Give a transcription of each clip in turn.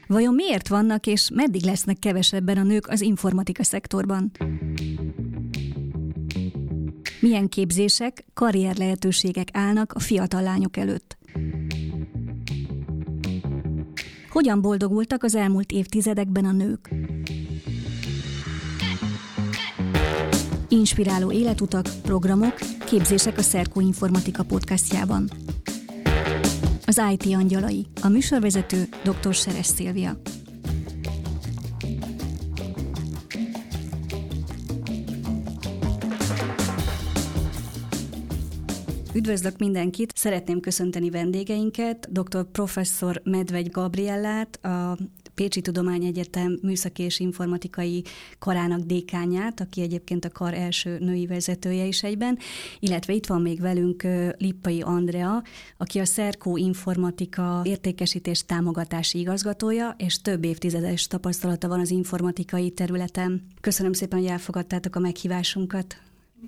Vajon miért vannak és meddig lesznek kevesebben a nők az informatika szektorban? Milyen képzések, karrier lehetőségek állnak a fiatal lányok előtt? Hogyan boldogultak az elmúlt évtizedekben a nők? Inspiráló életutak, programok, képzések a Szerkó Informatika podcastjában. Az IT angyalai, a műsorvezető dr. Seres Szilvia. Üdvözlök mindenkit! Szeretném köszönteni vendégeinket, dr. professzor Medvegy Gabriellát, a Pécsi Tudományegyetem Műszaki és Informatikai Karának dékánját, aki egyébként a kar első női vezetője is egyben, illetve itt van még velünk Lippai Andrea, aki a Szerkó Informatika értékesítés támogatási igazgatója, és több évtizedes tapasztalata van az informatikai területen. Köszönöm szépen, hogy elfogadtátok a meghívásunkat.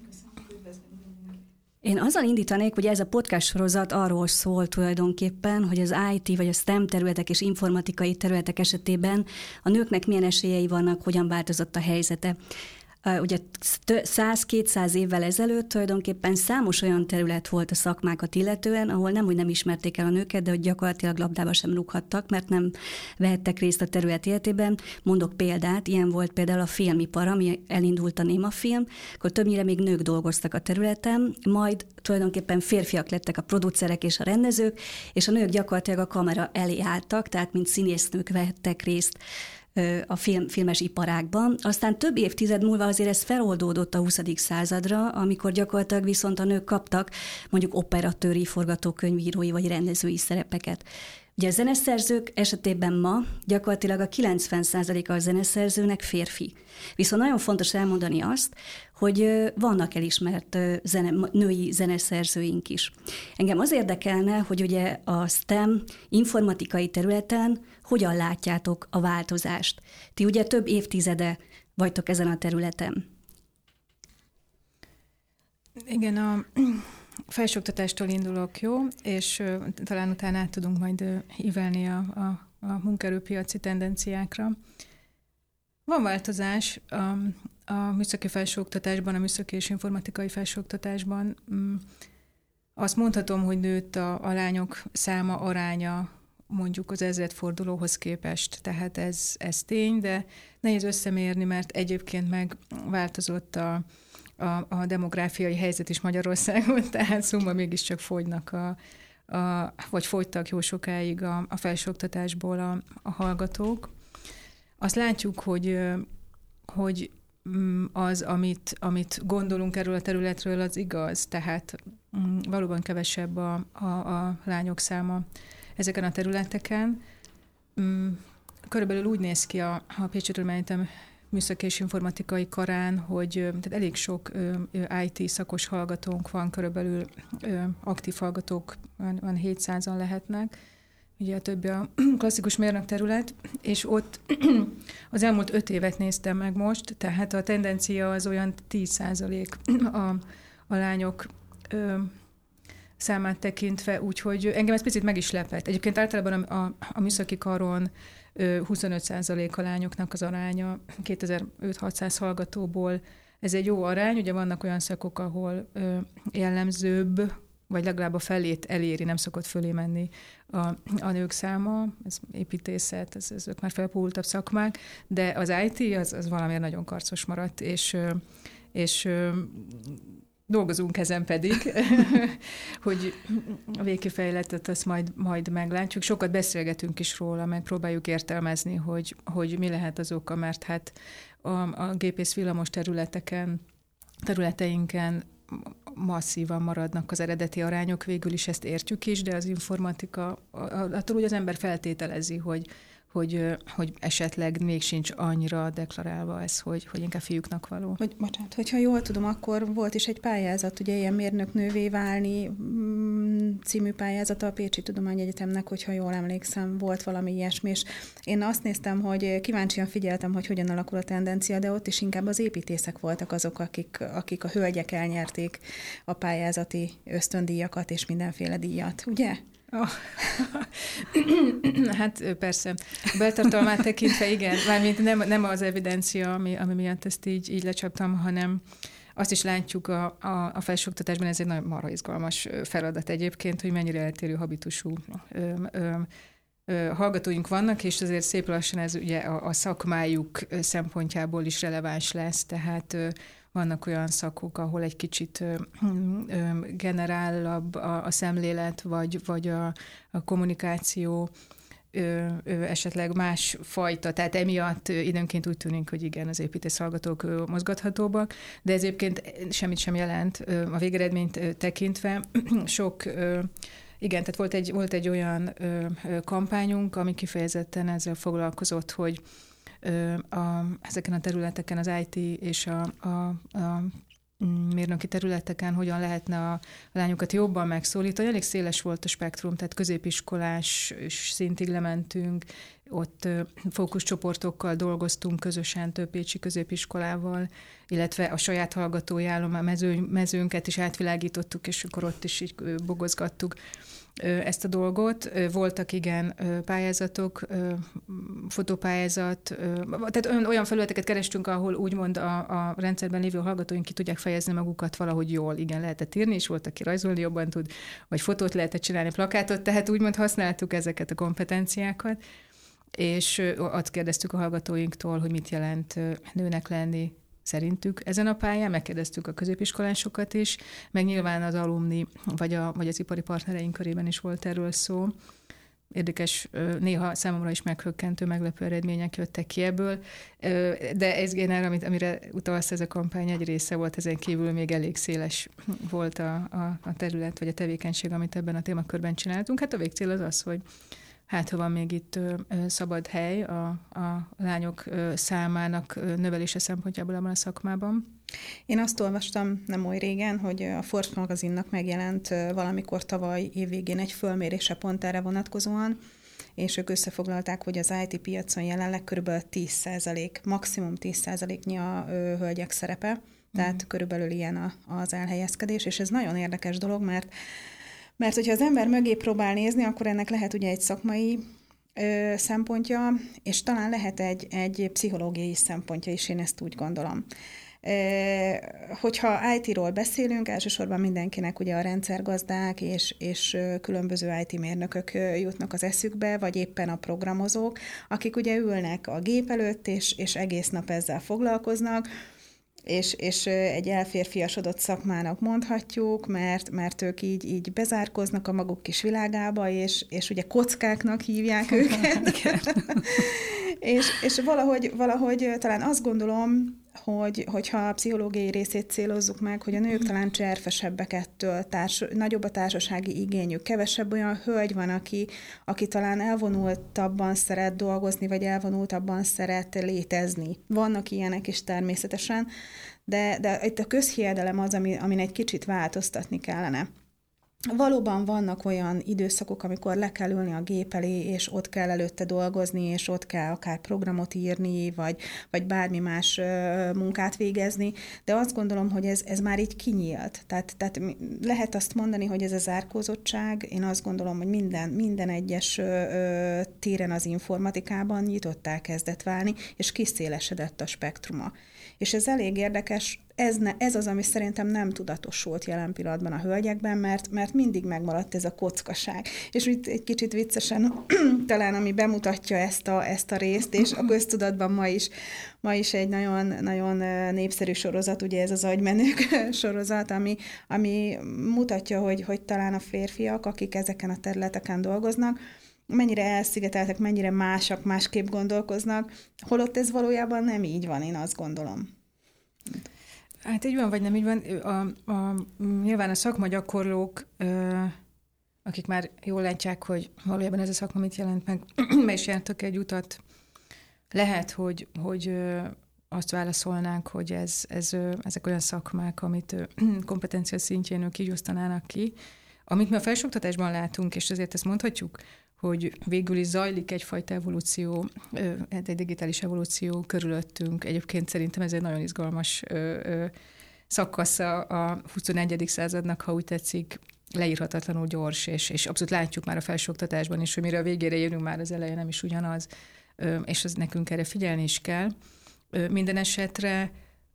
Én azzal indítanék, hogy ez a podcast sorozat arról szól tulajdonképpen, hogy az IT vagy a STEM területek és informatikai területek esetében a nőknek milyen esélyei vannak, hogyan változott a helyzete. Ugye 100-200 évvel ezelőtt tulajdonképpen számos olyan terület volt a szakmákat illetően, ahol nem, hogy nem ismerték el a nőket, de hogy gyakorlatilag labdába sem rúghattak, mert nem vehettek részt a terület életében. Mondok példát, ilyen volt például a filmipar, ami elindult a némafilm, akkor többnyire még nők dolgoztak a területen, majd tulajdonképpen férfiak lettek a producerek és a rendezők, és a nők gyakorlatilag a kamera elé álltak, tehát mint színésznők vehettek részt a filmes iparágban. Aztán több évtized múlva azért ez feloldódott a 20. századra, amikor gyakorlatilag viszont a nők kaptak mondjuk operatőri, forgatókönyvírói vagy rendezői szerepeket. Ugye a zeneszerzők esetében ma gyakorlatilag a 90%-a a zeneszerzőnek férfi. Viszont nagyon fontos elmondani azt, hogy vannak elismert női zeneszerzőink is. Engem az érdekelne, hogy ugye a STEM informatikai területen hogyan látjátok a változást. Ti ugye több évtizede vagytok ezen a területen. Igen, a felsőoktatástól indulok, jó, és talán utána át tudunk majd ívelni a munkaerőpiaci tendenciákra. Van változás a műszaki felsőoktatásban, a műszaki és informatikai felsőoktatásban. Azt mondhatom, hogy nőtt a lányok száma, aránya mondjuk az ezredfordulóhoz képest. Tehát ez tény, de nehéz összemérni, mert egyébként meg változott a demográfiai helyzet is Magyarországon, tehát szóval mégiscsak fogynak vagy fogytak jó sokáig a felsőoktatásból a hallgatók. Azt látjuk, hogy az, amit gondolunk erről a területről, az igaz, tehát valóban kevesebb a lányok száma ezeken a területeken. Körülbelül úgy néz ki a Pécsi Tudományegyetem Műszaki és Informatikai Karán, hogy tehát elég sok IT szakos hallgatónk van, körülbelül aktív hallgatók van 700-an lehetnek, ugye a többi a klasszikus mérnök terület, és ott az elmúlt 5 évet néztem meg most, tehát a tendencia az olyan 10% a lányok számát tekintve, úgyhogy engem ez picit meg is lepett. Egyébként általában a műszaki karon 25% a lányoknak az aránya, 2500-600 hallgatóból. Ez egy jó arány, ugye vannak olyan szakok, ahol jellemzőbb, vagy legalább a felét eléri, nem szokott fölé menni a nők száma, ez építészet, ezek már felpúltabb szakmák, de az IT az valamiért nagyon karcos maradt, és dolgozunk ezen pedig, hogy a végkifejletet azt majd meglátjuk. Sokat beszélgetünk is róla, meg próbáljuk értelmezni, hogy mi lehet az oka, mert hát a gépész villamos területeinken masszívan maradnak az eredeti arányok, végül is ezt értjük is, de az informatika, attól úgy az ember feltételezi, hogy esetleg még sincs annyira deklarálva ez, hogy inkább fiúknak való. Bocsánat, hogyha jól tudom, akkor volt is egy pályázat, ugye ilyen mérnöknővé válni című pályázata a Pécsi Tudományegyetemnek, hogyha jól emlékszem, volt valami ilyesmi, és én azt néztem, hogy kíváncsian figyeltem, hogy hogyan alakul a tendencia, de ott is inkább az építészek voltak azok, akik a hölgyek elnyerték a pályázati ösztöndíjakat és mindenféle díjat, ugye? Hát persze. A beltartalmát tekintve igen, mármint nem az evidencia, ami miatt ezt így lecsaptam, hanem azt is látjuk a felsőoktatásban, ez egy nagyon marha izgalmas feladat egyébként, hogy mennyire eltérő habitusú hallgatóink vannak, és azért szép lassan ez ugye a szakmájuk szempontjából is releváns lesz, tehát vannak olyan szakok, ahol egy kicsit generálabb a szemlélet, vagy a kommunikáció esetleg más fajta, tehát emiatt időnként úgy tűnik, hogy igen, az építész hallgatók mozgathatóbbak, de ez egyébként semmit sem jelent a végeredményt tekintve. Igen, tehát volt egy olyan kampányunk, ami kifejezetten ezzel foglalkozott, hogy ezeken a területeken az IT és a mérnöki területeken hogyan lehetne a lányokat jobban megszólítani. Elég széles volt a spektrum, tehát középiskolás szintig lementünk, ott fókuszcsoportokkal dolgoztunk közösen több pécsi középiskolával, illetve a saját hallgatói mezőnket is átvilágítottuk, és akkor ott is így bogozgattuk ezt a dolgot. Voltak igen pályázatok, fotópályázat, tehát olyan felületeket kerestünk, ahol úgymond a rendszerben lévő hallgatóink ki tudják fejezni magukat valahogy jól. Igen, lehetett írni, és volt, aki rajzolni jobban tud, vagy fotót lehetett csinálni, plakátot, tehát úgymond használtuk ezeket a kompetenciákat, és azt kérdeztük a hallgatóinktól, hogy mit jelent nőnek lenni szerintük ezen a pályán, megkérdeztük a középiskolásokat is, meg nyilván az alumni, vagy az ipari partnereink körében is volt erről szó. Érdekes, néha számomra is meghökkentő, meglepő eredmények jöttek ki ebből, de ez génál, amire utalsz, ez a kampány egy része volt, ezen kívül még elég széles volt a terület, vagy a tevékenység, amit ebben a témakörben csináltunk. Hát a végcél az az, hogy hát, ha van még itt szabad hely a lányok számának növelése szempontjából abban a szakmában. Én azt olvastam nem oly régen, hogy a Forbes magazinnak megjelent valamikor tavaly évvégén egy fölmérése pont erre vonatkozóan, és ők összefoglalták, hogy az IT piacon jelenleg kb. 10%, maximum 10%-nyi a hölgyek szerepe, tehát körülbelül ilyen az elhelyezkedés, és ez nagyon érdekes dolog, mert hogyha az ember mögé próbál nézni, akkor ennek lehet ugye egy szakmai szempontja, és talán lehet egy pszichológiai szempontja is, én ezt úgy gondolom. Hogyha IT-ról beszélünk, elsősorban mindenkinek ugye a rendszergazdák és különböző IT mérnökök jutnak az eszükbe, vagy éppen a programozók, akik ugye ülnek a gép előtt, és egész nap ezzel foglalkoznak, és egy elférfiasodott szakmának mondhatjuk, mert ők így bezárkoznak a maguk kis világába, és ugye kockáknak hívják őket. és valahogy talán azt gondolom, hogyha a pszichológiai részét célozzuk meg, hogy a nők talán cserfesebbek ettől, nagyobb a társasági igényük, kevesebb olyan hölgy van, aki talán elvonultabban szeret dolgozni, vagy elvonultabban szeret létezni. Vannak ilyenek is természetesen, de itt a közhiedelem az, amin egy kicsit változtatni kellene. Valóban vannak olyan időszakok, amikor le kell ülni a gép elé, és ott kell előtte dolgozni, és ott kell akár programot írni, vagy bármi más munkát végezni, de azt gondolom, hogy ez már így kinyílt. Tehát lehet azt mondani, hogy ez a zárkózottság, én azt gondolom, hogy minden egyes téren az informatikában nyitottá kezdett válni, és kiszélesedett a spektruma. És ez elég érdekes, ez az, ami szerintem nem tudatosult jelen pillanatban a hölgyekben, mert mindig megmaradt ez a kockaság. És itt egy kicsit viccesen talán, ami bemutatja ezt a részt, és a köztudatban ma is egy nagyon, nagyon népszerű sorozat, ugye ez az Agymenők sorozat, ami mutatja, hogy talán a férfiak, akik ezeken a területeken dolgoznak, mennyire elszigeteltek, mennyire másképp gondolkoznak, holott ez valójában nem így van, én azt gondolom. Hát így van, vagy nem így van. Nyilván a szakmagyakorlók, akik már jól látják, hogy valójában ez a szakma mit jelent meg, be is jártak egy utat. Lehet, hogy azt válaszolnánk, hogy ezek olyan szakmák, amit kompetencia szintjén ők így osztanának ki. Amit mi a felsőoktatásban látunk, és azért ezt mondhatjuk, hogy végül is zajlik egyfajta evolúció, egy digitális evolúció körülöttünk. Egyébként szerintem ez egy nagyon izgalmas szakasza a 21. századnak, ha úgy tetszik. leírhatatlanul gyors, és abszolút látjuk már a felsőoktatásban is, hogy mire a végére érünk, már az eleje nem is ugyanaz, és az nekünk erre figyelni is kell. Minden esetre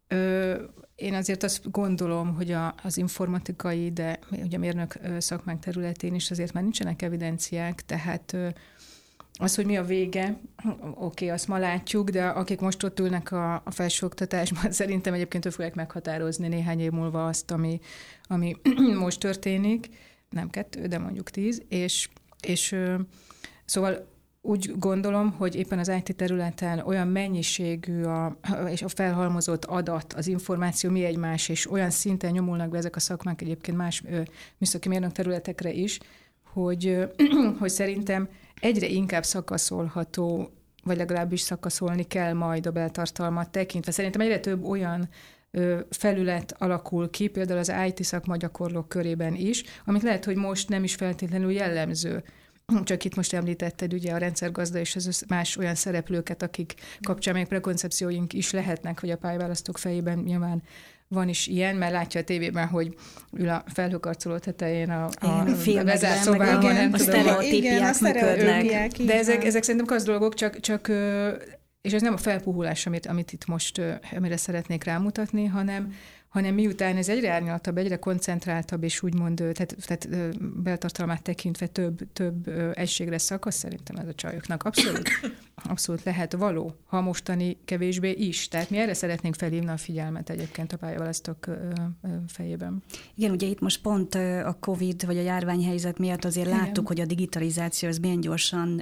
én azért azt gondolom, hogy az informatikai, de ugye mérnök szakmánk területén is azért már nincsenek evidenciák, tehát az, hogy mi a vége, oké, azt ma látjuk, de akik most ott ülnek a felsőoktatásban, szerintem egyébként ők fogják meghatározni néhány év múlva azt, ami most történik, nem 2, de mondjuk 10, és szóval úgy gondolom, hogy éppen az IT területen olyan mennyiségű és a felhalmozott adat, az információ mi egymás, és olyan szinten nyomulnak be ezek a szakmák egyébként más műszaki mérnök területekre is, hogy szerintem egyre inkább szakaszolható, vagy legalábbis szakaszolni kell majd a beltartalmat tekintve. Szerintem egyre több olyan felület alakul ki, például az IT szakmagyakorlók körében is, amit lehet, hogy most nem is feltétlenül jellemző. Csak itt most említetted ugye a rendszergazda és az más olyan szereplőket, akik kapcsán még prekoncepcióink is lehetnek, hogy a pályaválasztók fejében nyilván van is ilyen, mert látja a tévében, hogy ül a felhőkarcoló tetején a bezárt szobában. A sztereotípiák működnek. De ezek szerintem az dolgok, csak és ez nem a felpuhulás, amit itt most, amire szeretnék rámutatni, hanem miután ez egyre árnyaltabb, egyre koncentráltabb, és úgymond tehát beltartalmát tekintve több egységre szakasz, szerintem ez a csajoknak abszolút lehet való, ha mostani kevésbé is. Tehát mi erre szeretnénk felhívni a figyelmet egyébként a pályaválasztók fejében. Igen, ugye itt most pont a Covid vagy a járványhelyzet miatt azért láttuk, hogy a digitalizáció az milyen gyorsan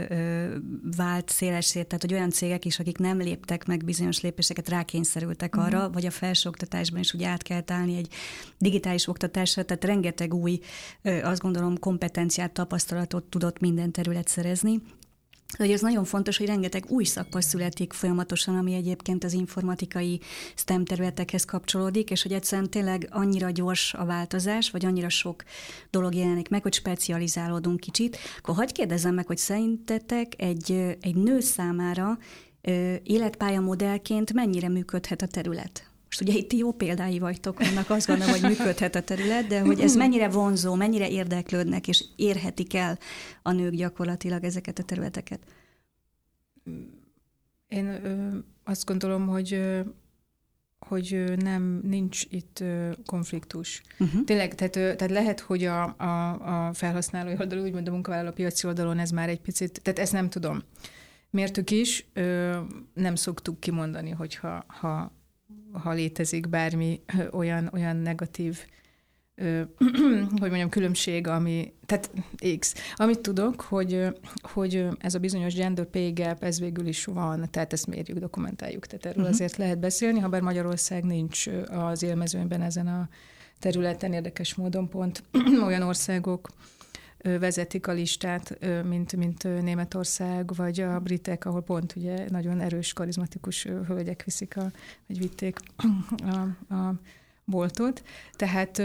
vált szélessé, tehát hogy olyan cégek is, akik nem léptek meg bizonyos lépéseket, rákényszerültek arra, vagy a felsőoktatásban is úgy át kell állni egy digitális oktatásra, tehát rengeteg új, azt gondolom, kompetenciát, tapasztalatot tudott minden terület szerezni. Hogy ez nagyon fontos, hogy rengeteg új szakma születik folyamatosan, ami egyébként az informatikai STEM területekhez kapcsolódik, és hogy egyszerűen tényleg annyira gyors a változás, vagy annyira sok dolog jelenik meg, hogy specializálódunk kicsit. Akkor hadd kérdezzem meg, hogy szerintetek egy nő számára életpályamodellként mennyire működhet a terület? Most ugye itt jó példái vagytok, annak azt gondolom, hogy működhet a terület, de hogy ez mennyire vonzó, mennyire érdeklődnek, és érhetik el a nők gyakorlatilag ezeket a területeket? Én azt gondolom, hogy nincs itt konfliktus. Tényleg, tehát lehet, hogy a felhasználói oldalon, úgymond a munkavállaló piaci oldalon ez már egy picit, tehát ezt nem tudom. Mértük is, nem szoktuk kimondani, hogyha ha létezik bármi olyan negatív, hogy mondjam, különbség, tehát X. Amit tudok, hogy ez a bizonyos gender pay gap, ez végül is van, tehát ezt mérjük, dokumentáljuk, tehát erről azért lehet beszélni, habár Magyarország nincs az élmezőnyben ezen a területen, érdekes módon pont olyan országok vezetik a listát, mint Németország, vagy a britek, ahol pont ugye nagyon erős, karizmatikus hölgyek viszik, vagy vitték a boltot. Tehát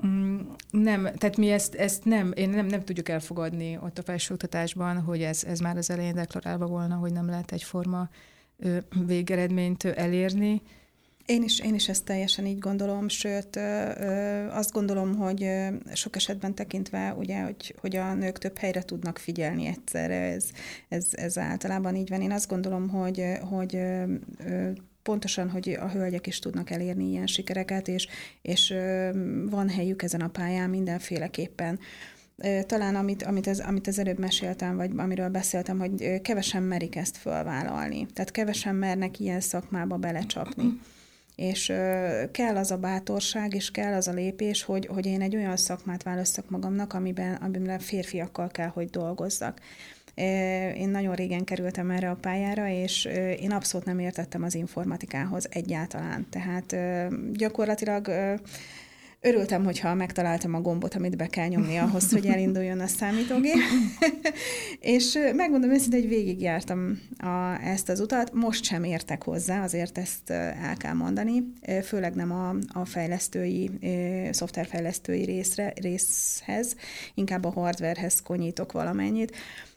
tehát mi ezt nem tudjuk elfogadni ott a felsőoktatásban, hogy ez már az elején deklarálva volna, hogy nem lehet egyforma végeredményt elérni. Én is ezt teljesen így gondolom, sőt azt gondolom, hogy sok esetben tekintve, ugye, hogy a nők több helyre tudnak figyelni egyszerre, ez általában így van. Én azt gondolom, hogy pontosan, hogy a hölgyek is tudnak elérni ilyen sikereket, és van helyük ezen a pályán mindenféleképpen. Talán amit az előbb meséltem, vagy amiről beszéltem, hogy kevesen merik ezt fölvállalni. Tehát kevesen mernek ilyen szakmába belecsapni. És kell az a bátorság, és kell az a lépés, hogy én egy olyan szakmát válasszak magamnak, amiben férfiakkal kell, hogy dolgozzak. Én nagyon régen kerültem erre a pályára, és én abszolút nem értettem az informatikához egyáltalán. Tehát gyakorlatilag örültem, hogyha megtaláltam a gombot, amit be kell nyomni ahhoz, hogy elinduljon a számítógép. És megmondom őszintén, hogy végigjártam ezt az utat. Most sem értek hozzá, azért ezt el kell mondani. Főleg nem a fejlesztői, szoftverfejlesztői részhez, inkább a hardwarehez konyítok valamennyit.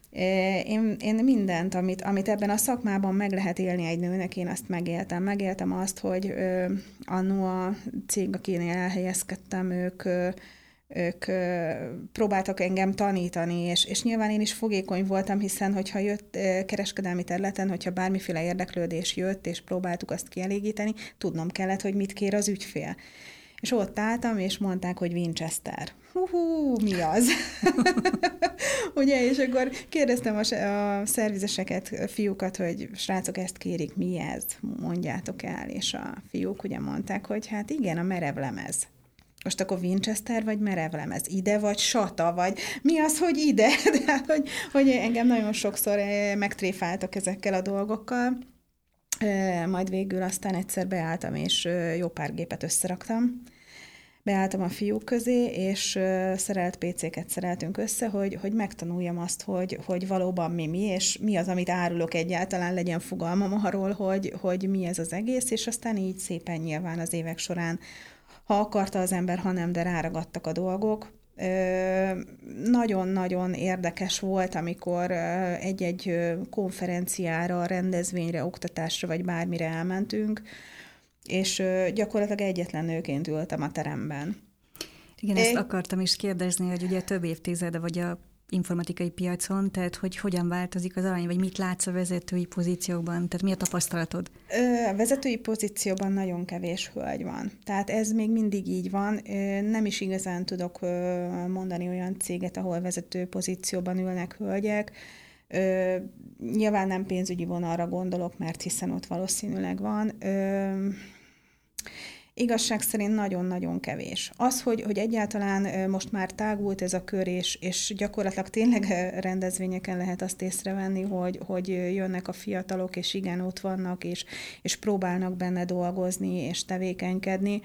Én mindent, amit ebben a szakmában meg lehet élni egy nőnek, én azt megéltem. Megéltem azt, hogy anno a cég, akinél elhelyezkedtem, ők ők próbáltak engem tanítani, és nyilván én is fogékony voltam, hiszen hogyha jött kereskedelmi területen, hogyha bármiféle érdeklődés jött, és próbáltuk azt kielégíteni, tudnom kellett, hogy mit kér az ügyfél. És ott álltam, és mondták, hogy Winchester. Mi az? Ugye, és akkor kérdeztem a szervizeseket, fiúkat, hogy srácok, ezt kérik, mi ez? Mondjátok el. És a fiúk ugye mondták, hogy hát igen, a merevlemez. Most akkor Winchester vagy merevlemez? Ide vagy sata? Vagy mi az, hogy ide? De hogy engem nagyon sokszor megtréfáltak ezekkel a dolgokkal. Majd végül aztán egyszer beálltam, és jó pár gépet összeraktam. Beálltam a fiúk közé, és szerelt PC-ket szereltünk össze, hogy megtanuljam azt, hogy valóban mi, és mi az, amit árulok egyáltalán, legyen fogalmam arról, hogy mi ez az egész, és aztán így szépen nyilván az évek során, ha akarta az ember, ha nem, de ráragadtak a dolgok. Nagyon-nagyon érdekes volt, amikor egy-egy konferenciára, rendezvényre, oktatásra vagy bármire elmentünk, és gyakorlatilag egyetlen nőként ültem a teremben. Igen, ezt akartam is kérdezni, hogy ugye több évtizede vagy a informatikai piacon, tehát hogy hogyan változik az arány, vagy mit látsz a vezetői pozíciókban, tehát mi a tapasztalatod? A vezetői pozícióban nagyon kevés hölgy van. Tehát ez még mindig így van. Nem is igazán tudok mondani olyan céget, ahol vezető pozícióban ülnek hölgyek. Nyilván nem pénzügyi vonalra gondolok, mert hiszen ott valószínűleg van. Igazság szerint nagyon-nagyon kevés. Az, hogy egyáltalán most már tágult ez a kör, és gyakorlatilag tényleg rendezvényeken lehet azt észrevenni, hogy jönnek a fiatalok, és igen, ott vannak, és próbálnak benne dolgozni, és tevékenykedni.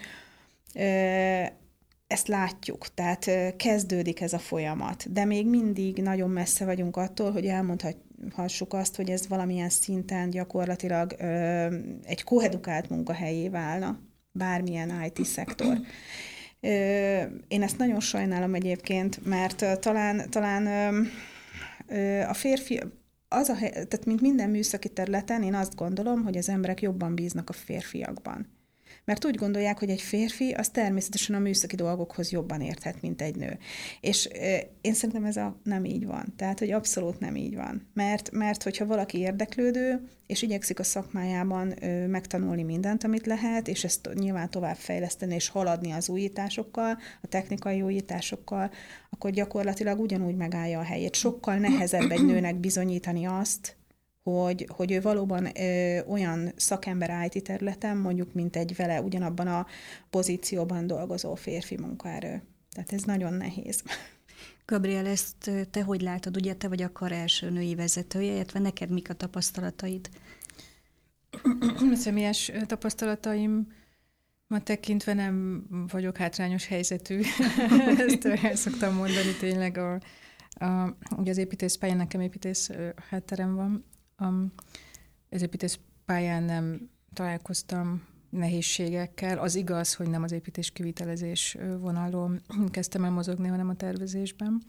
Ezt látjuk, tehát kezdődik ez a folyamat, de még mindig nagyon messze vagyunk attól, hogy elmondhassuk azt, hogy ez valamilyen szinten gyakorlatilag egy koedukált munkahelyé válna, bármilyen IT-szektor. Én ezt nagyon sajnálom egyébként, mert talán a férfi, tehát mint minden műszaki területen, én azt gondolom, hogy az emberek jobban bíznak a férfiakban. Mert úgy gondolják, hogy egy férfi az természetesen a műszaki dolgokhoz jobban érthet, mint egy nő. És én szerintem ez nem így van. Tehát, hogy abszolút nem így van. Mert hogyha valaki érdeklődő, és igyekszik a szakmájában megtanulni mindent, amit lehet, és ezt nyilván továbbfejleszteni, és haladni az újításokkal, a technikai újításokkal, akkor gyakorlatilag ugyanúgy megállja a helyét. Sokkal nehezebb egy nőnek bizonyítani azt, hogy ő valóban olyan szakember IT területen, mondjuk, mint egy vele ugyanabban a pozícióban dolgozó férfi munkaerő. Tehát ez nagyon nehéz. Gabriel, ezt te hogy látod? Ugye te vagy a KAR első női vezetője, illetve neked mik a tapasztalataid? A személyes tapasztalataim tekintve nem vagyok hátrányos helyzetű. Ezt el szoktam mondani tényleg. Ugye az építészpályán, nekem építész hátterem van. Az építészpályán nem találkoztam nehézségekkel. Az igaz, hogy nem az építés kivitelezés vonalon kezdtem el mozogni, hanem a tervezésben.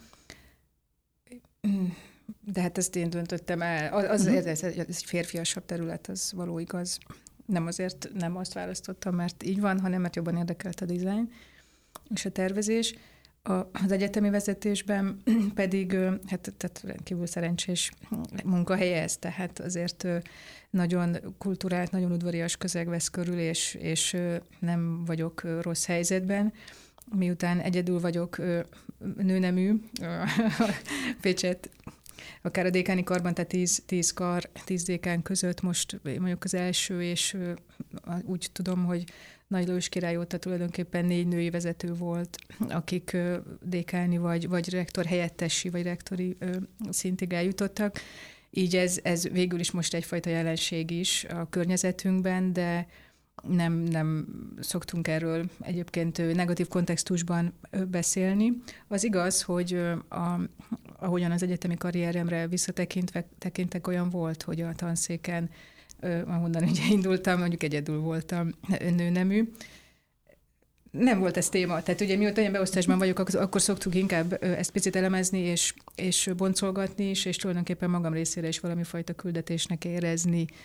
De hát ezt én döntöttem el. Ez egy férfiasabb terület, az való igaz. Nem azért nem azt választottam, mert így van, hanem mert jobban érdekelt a dizájn és a tervezés. Az egyetemi vezetésben pedig tehát rendkívül szerencsés munkahelye ez, tehát azért nagyon kulturált, nagyon udvarias közeg vesz körül, és nem vagyok rossz helyzetben. Miután egyedül vagyok nőnemű, Pécset, akár a dékáni karban, tehát 10 kar, 10 dékán között most mondjuk az első, és úgy tudom, hogy Nagy Lajos király óta tulajdonképpen 4 női vezető volt, akik dékáni vagy rektor helyettesi, vagy rektori szintig eljutottak. Így ez végül is most egyfajta jelenség is a környezetünkben, de nem szoktunk erről egyébként negatív kontextusban beszélni. Az igaz, hogy ahogyan az egyetemi karrieremre visszatekintek, olyan volt, hogy a tanszéken, ahonnan ugye indultam, mondjuk egyedül voltam nőnemű. Nem volt ez téma. Tehát ugye mióta ilyen beosztásban vagyok, akkor szoktuk inkább ezt picit elemezni és boncolgatni is, és tulajdonképpen magam részére is valami fajta küldetésnek érezni,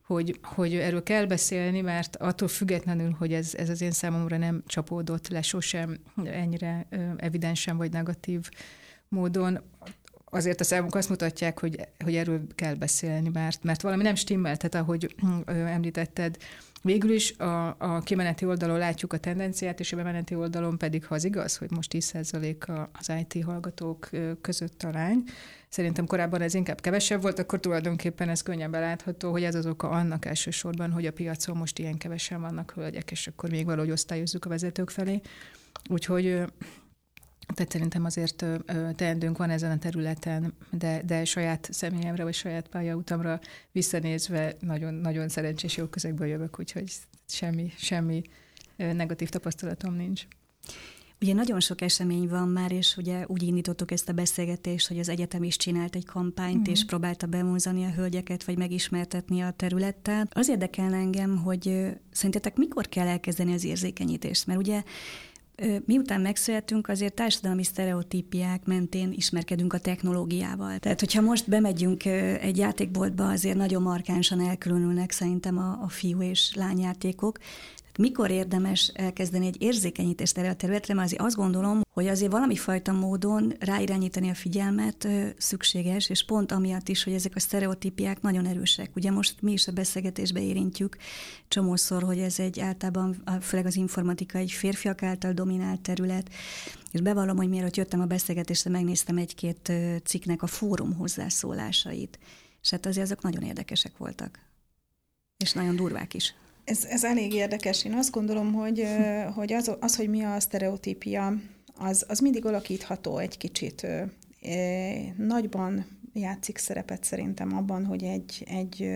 hogy erről kell beszélni, mert attól függetlenül, hogy ez az én számomra nem csapódott le sosem ennyire evidensen vagy negatív módon, azért a számok azt mutatják, hogy erről kell beszélni, mert valami nem stimmel, tehát ahogy említetted, végül is a kimeneti oldalon látjuk a tendenciát, és a bemeneti oldalon pedig, ha az igaz, hogy most 10% az IT hallgatók között arány, szerintem korábban ez inkább kevesebb volt, akkor tulajdonképpen ez könnyebben látható, hogy ez az oka annak elsősorban, hogy a piacon most ilyen kevesen vannak hölgyek, és akkor még valahogy osztályozzuk a vezetők felé. Úgyhogy tehát szerintem azért teendőnk van ezen a területen, de saját személyemre, vagy saját pályautamra visszanézve nagyon, nagyon szerencsés jó közegből jövök, úgyhogy semmi negatív tapasztalatom nincs. Ugye nagyon sok esemény van már, és ugye úgy indítottuk ezt a beszélgetést, hogy az egyetem is csinált egy kampányt, és próbálta bemozani a hölgyeket, vagy megismertetni a területtel. Az érdekelne engem, hogy szerintetek mikor kell elkezdeni az érzékenyítést? Mert ugye miután megszülettünk, azért társadalmi sztereotípiák mentén ismerkedünk a technológiával. Tehát, hogyha most bemegyünk egy játékboltba, azért nagyon markánsan elkülönülnek szerintem a fiú és lányjátékok. Mikor érdemes elkezdeni egy érzékenyítést erre a területre, mert azért azt gondolom, hogy azért valami fajta módon ráirányítani a figyelmet szükséges, és pont amiatt is, hogy ezek a sztereotípiák nagyon erősek. Ugye most mi is a beszélgetésbe érintjük csomószor, hogy ez egy általában, főleg az informatika egy férfiak által dominált terület, és bevallom, hogy mielőtt jöttem a beszélgetésre, megnéztem egy-két cikknek a fórum hozzászólásait, és hát azért azok nagyon érdekesek voltak, és nagyon durvák is. Ez elég érdekes. Én azt gondolom, hogy az, hogy mi a sztereotípia, az mindig alakítható egy kicsit. Nagyban játszik szerepet szerintem abban, hogy egy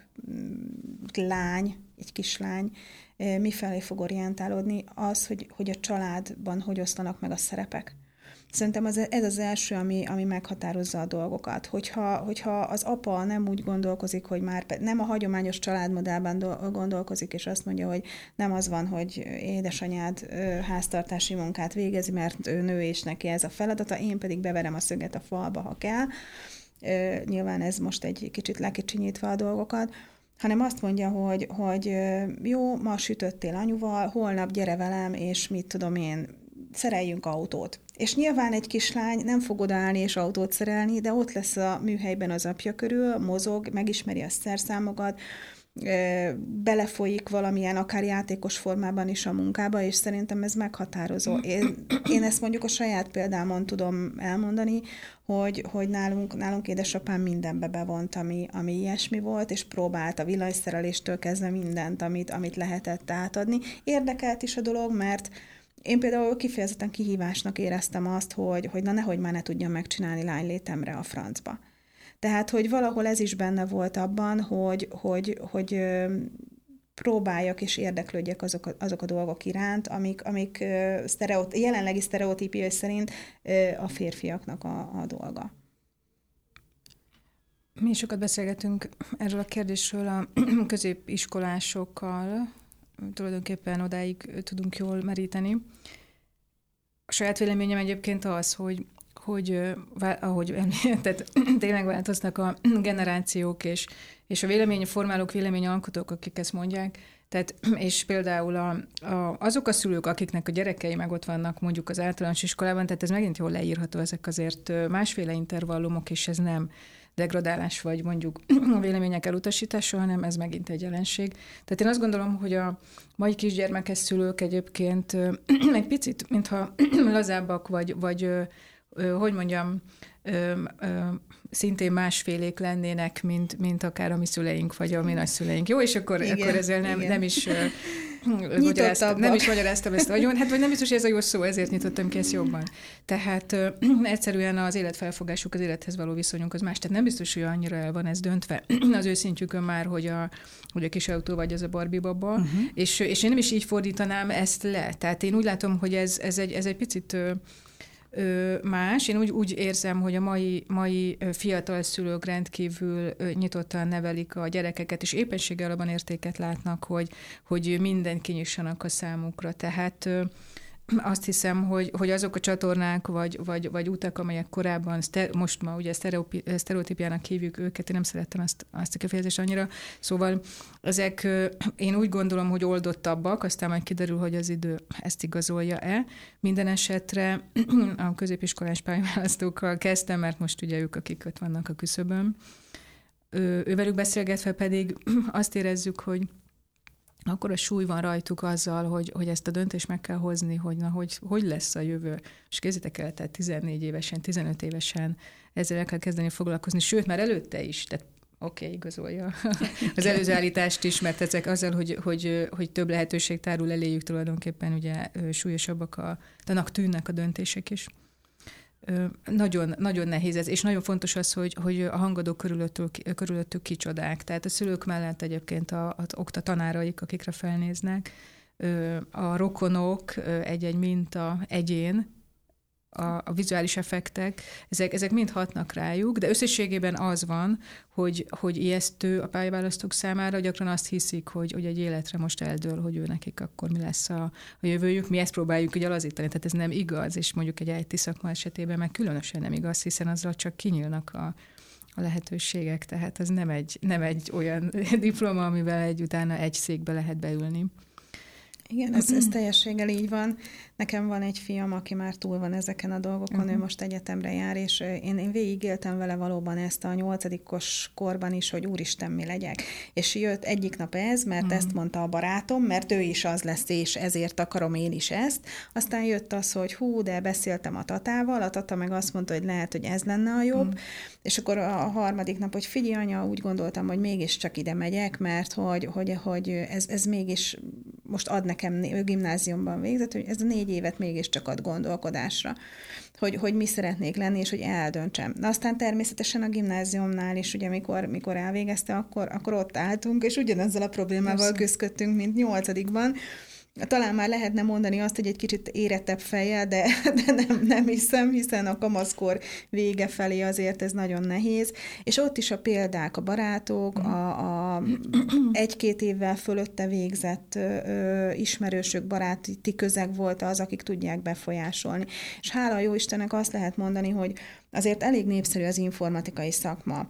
lány, egy kislány mifelé fog orientálódni, az, hogy a családban hogy oszlanak meg a szerepek. Szerintem ez az első, ami meghatározza a dolgokat. Hogyha az apa nem úgy gondolkozik, hogy már nem a hagyományos családmodellben gondolkozik, és azt mondja, hogy nem az van, hogy édesanyád háztartási munkát végezi, mert ő nő, és neki ez a feladata, én pedig beverem a szöget a falba, ha kell. Nyilván ez most egy kicsit lekicsinyítve a dolgokat, hanem azt mondja, hogy jó, ma sütöttél anyuval, holnap gyere velem, és mit tudom én, szereljünk autót. És nyilván egy kislány nem fog odaállni és autót szerelni, de ott lesz a műhelyben az apja körül, mozog, megismeri a szerszámokat, belefolyik valamilyen akár játékos formában is a munkába, és szerintem ez meghatározó. Én ezt mondjuk a saját példámon tudom elmondani, hogy nálunk édesapám mindenbe bevont, ami ilyesmi volt, és próbált a villanyszereléstől kezdve mindent, amit lehetett átadni. Érdekelt is a dolog, mert én például kifejezetten kihívásnak éreztem azt, hogy na nehogy már ne tudjam megcsinálni lánylétemre a francba. Tehát, hogy valahol ez is benne volt abban, hogy próbáljak és érdeklődjek azok a dolgok iránt, amik jelenlegi sztereotípiai szerint a férfiaknak a dolga. Mi sokat beszélgetünk erről a kérdésről a középiskolásokkal, tulajdonképpen odáig tudunk jól meríteni. A saját véleményem egyébként az, hogy ahogy említett, tényleg változnak a generációk, és a véleményformálók, véleményalkotók, akik ezt mondják. Tehát, és például azok a szülők, akiknek a gyerekei meg ott vannak mondjuk az általános iskolában, tehát ez megint jól leírható, ezek azért másféle intervallumok, és ez nem degradálás vagy mondjuk a vélemények elutasítása, hanem ez megint egy jelenség. Tehát én azt gondolom, hogy a mai kisgyermekes szülők egyébként egy picit, mintha lazábbak, vagy hogy mondjam, szintén másfélék lennének, mint akár a mi szüleink, vagy a mi nagyszüleink. Jó, és akkor ezzel nem is magyaráztam ezt nagyon. Hát vagy nem biztos, hogy ez a jó szó, ezért nyitottam ki ezt jobban. Tehát egyszerűen az életfelfogásuk, az élethez való viszonyunk az más. Tehát nem biztos, hogy annyira el van ez döntve az ő szintjükön már, hogy a kis autó vagy az a Barbie baba. És én nem is így fordítanám ezt le. Tehát én úgy látom, hogy ez egy picit más. Én úgy érzem, hogy a mai fiatal szülők rendkívül nyitottan nevelik a gyerekeket, és éppenséggel abban értéket látnak, hogy minden kinyissanak a számukra. Tehát azt hiszem, hogy azok a csatornák, vagy utak, amelyek korábban, most ma ugye sztereotípiának hívjuk őket, én nem szerettem ezt a kifejezést annyira, szóval ezek, én úgy gondolom, hogy oldottabbak, aztán majd kiderül, hogy az idő ezt igazolja-e. Minden esetre a középiskolás pályaválasztókkal kezdtem, mert most ugye ők, akik ott vannak a küszöbön. Ővelük beszélgetve pedig azt érezzük, hogy akkor a súly van rajtuk azzal, hogy ezt a döntést meg kell hozni, hogy lesz a jövő. És kézzétek el, tehát 14 évesen, 15 évesen ezzel el kell kezdeni foglalkozni, sőt, már előtte is, tehát igazolja az előző állítást is, mert ezek azzal, hogy több lehetőség tárul eléjük, tulajdonképpen ugye súlyosabbak annak tűnnek a döntések is. Nagyon, nagyon nehéz ez, és nagyon fontos az, hogy a hangadók körülöttük kicsodák. Tehát a szülők mellett egyébként az tanáraik, akikre felnéznek, a rokonok, egy-egy minta, egyén, a vizuális effektek, ezek mind hatnak rájuk, de összességében az van, hogy ijesztő a pályaválasztók számára, gyakran azt hiszik, hogy egy életre most eldől, hogy ő nekik akkor mi lesz a jövőjük. Mi ezt próbáljuk így alazítani, tehát ez nem igaz, és mondjuk egy IT szakma esetében meg különösen nem igaz, hiszen azzal csak kinyílnak a lehetőségek, tehát ez nem egy olyan diploma, amivel utána egy székbe lehet beülni. Igen, ez teljességgel így van. Nekem van egy fiam, aki már túl van ezeken a dolgokon, ő most egyetemre jár, és én végigéltem vele valóban ezt a 8-os korban is, hogy úristen, mi legyek. És jött egyik nap ez, mert ezt mondta a barátom, mert ő is az lesz, és ezért akarom én is ezt. Aztán jött az, hogy de beszéltem a tatával, a tata meg azt mondta, hogy lehet, hogy ez lenne a jobb, és akkor a harmadik nap, hogy figyelj anya, úgy gondoltam, hogy mégiscsak ide megyek, mert hogy ez mégis most ad nekem, ő gimnáziumban végzett, hogy ez a 4 évet mégiscsak ad gondolkodásra, hogy mi szeretnék lenni, és hogy eldöntsem. De aztán természetesen a gimnáziumnál is, ugye mikor elvégezte, akkor ott álltunk, és ugyanezzel a problémával küzdöttünk, mint 8-ban. Talán már lehetne mondani azt, hogy egy kicsit érettebb fejjel, de nem hiszem, hiszen a kamaszkor vége felé azért ez nagyon nehéz. És ott is a példák, a barátok, a 1-2 évvel fölötte végzett ismerősök, baráti közeg volt az, akik tudják befolyásolni. És hála a jó Istennek azt lehet mondani, hogy azért elég népszerű az informatikai szakma.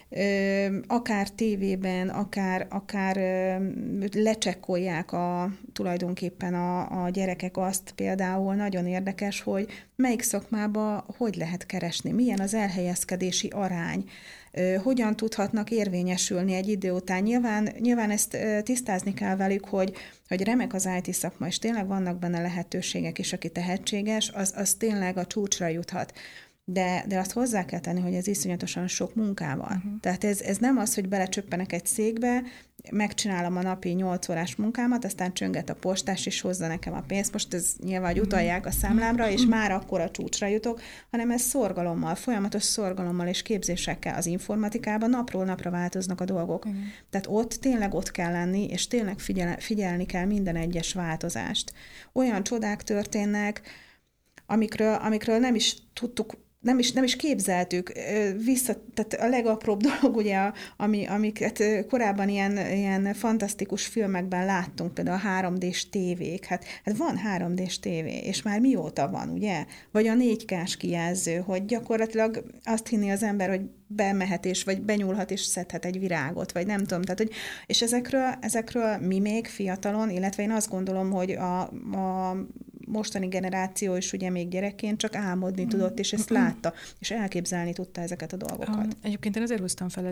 Akár tévében, akár lecsekkolják tulajdonképpen a gyerekek azt például, nagyon érdekes, hogy melyik szakmába hogy lehet keresni, milyen az elhelyezkedési arány, hogyan tudhatnak érvényesülni egy idő után. Nyilván ezt tisztázni kell velük, hogy remek az IT szakma, és tényleg vannak benne lehetőségek, és aki tehetséges, az tényleg a csúcsra juthat. De azt hozzá kell tenni, hogy ez iszonyatosan sok munkával. Tehát ez nem az, hogy belecsöppenek egy székbe, megcsinálom a napi 8 órás munkámat, aztán csönget a postás, és hozza nekem a pénzt. Most ez nyilván, hogy utalják a számlámra, és már akkor a csúcsra jutok, hanem ez szorgalommal, folyamatos szorgalommal és képzésekkel. Az informatikában napról napra változnak a dolgok. Tehát ott kell lenni, és tényleg figyelni kell minden egyes változást. Olyan csodák történnek, amikről nem is tudtuk, nem is képzeltük tehát a legapróbb dolog, ugye, amiket korábban ilyen fantasztikus filmekben láttunk, például a 3D-s tévék. Hát van 3D-s tévé, és már mióta van, ugye? Vagy a 4K-s kijelző, hogy gyakorlatilag azt hinni az ember, hogy bemehet, vagy benyúlhat, és szedhet egy virágot, vagy nem tudom. Tehát, és ezekről mi még fiatalon, illetve én azt gondolom, hogy a mostani generáció is ugye még gyerekként csak álmodni tudott, és ezt látta, és elképzelni tudta ezeket a dolgokat. Egyébként én azért hoztam fel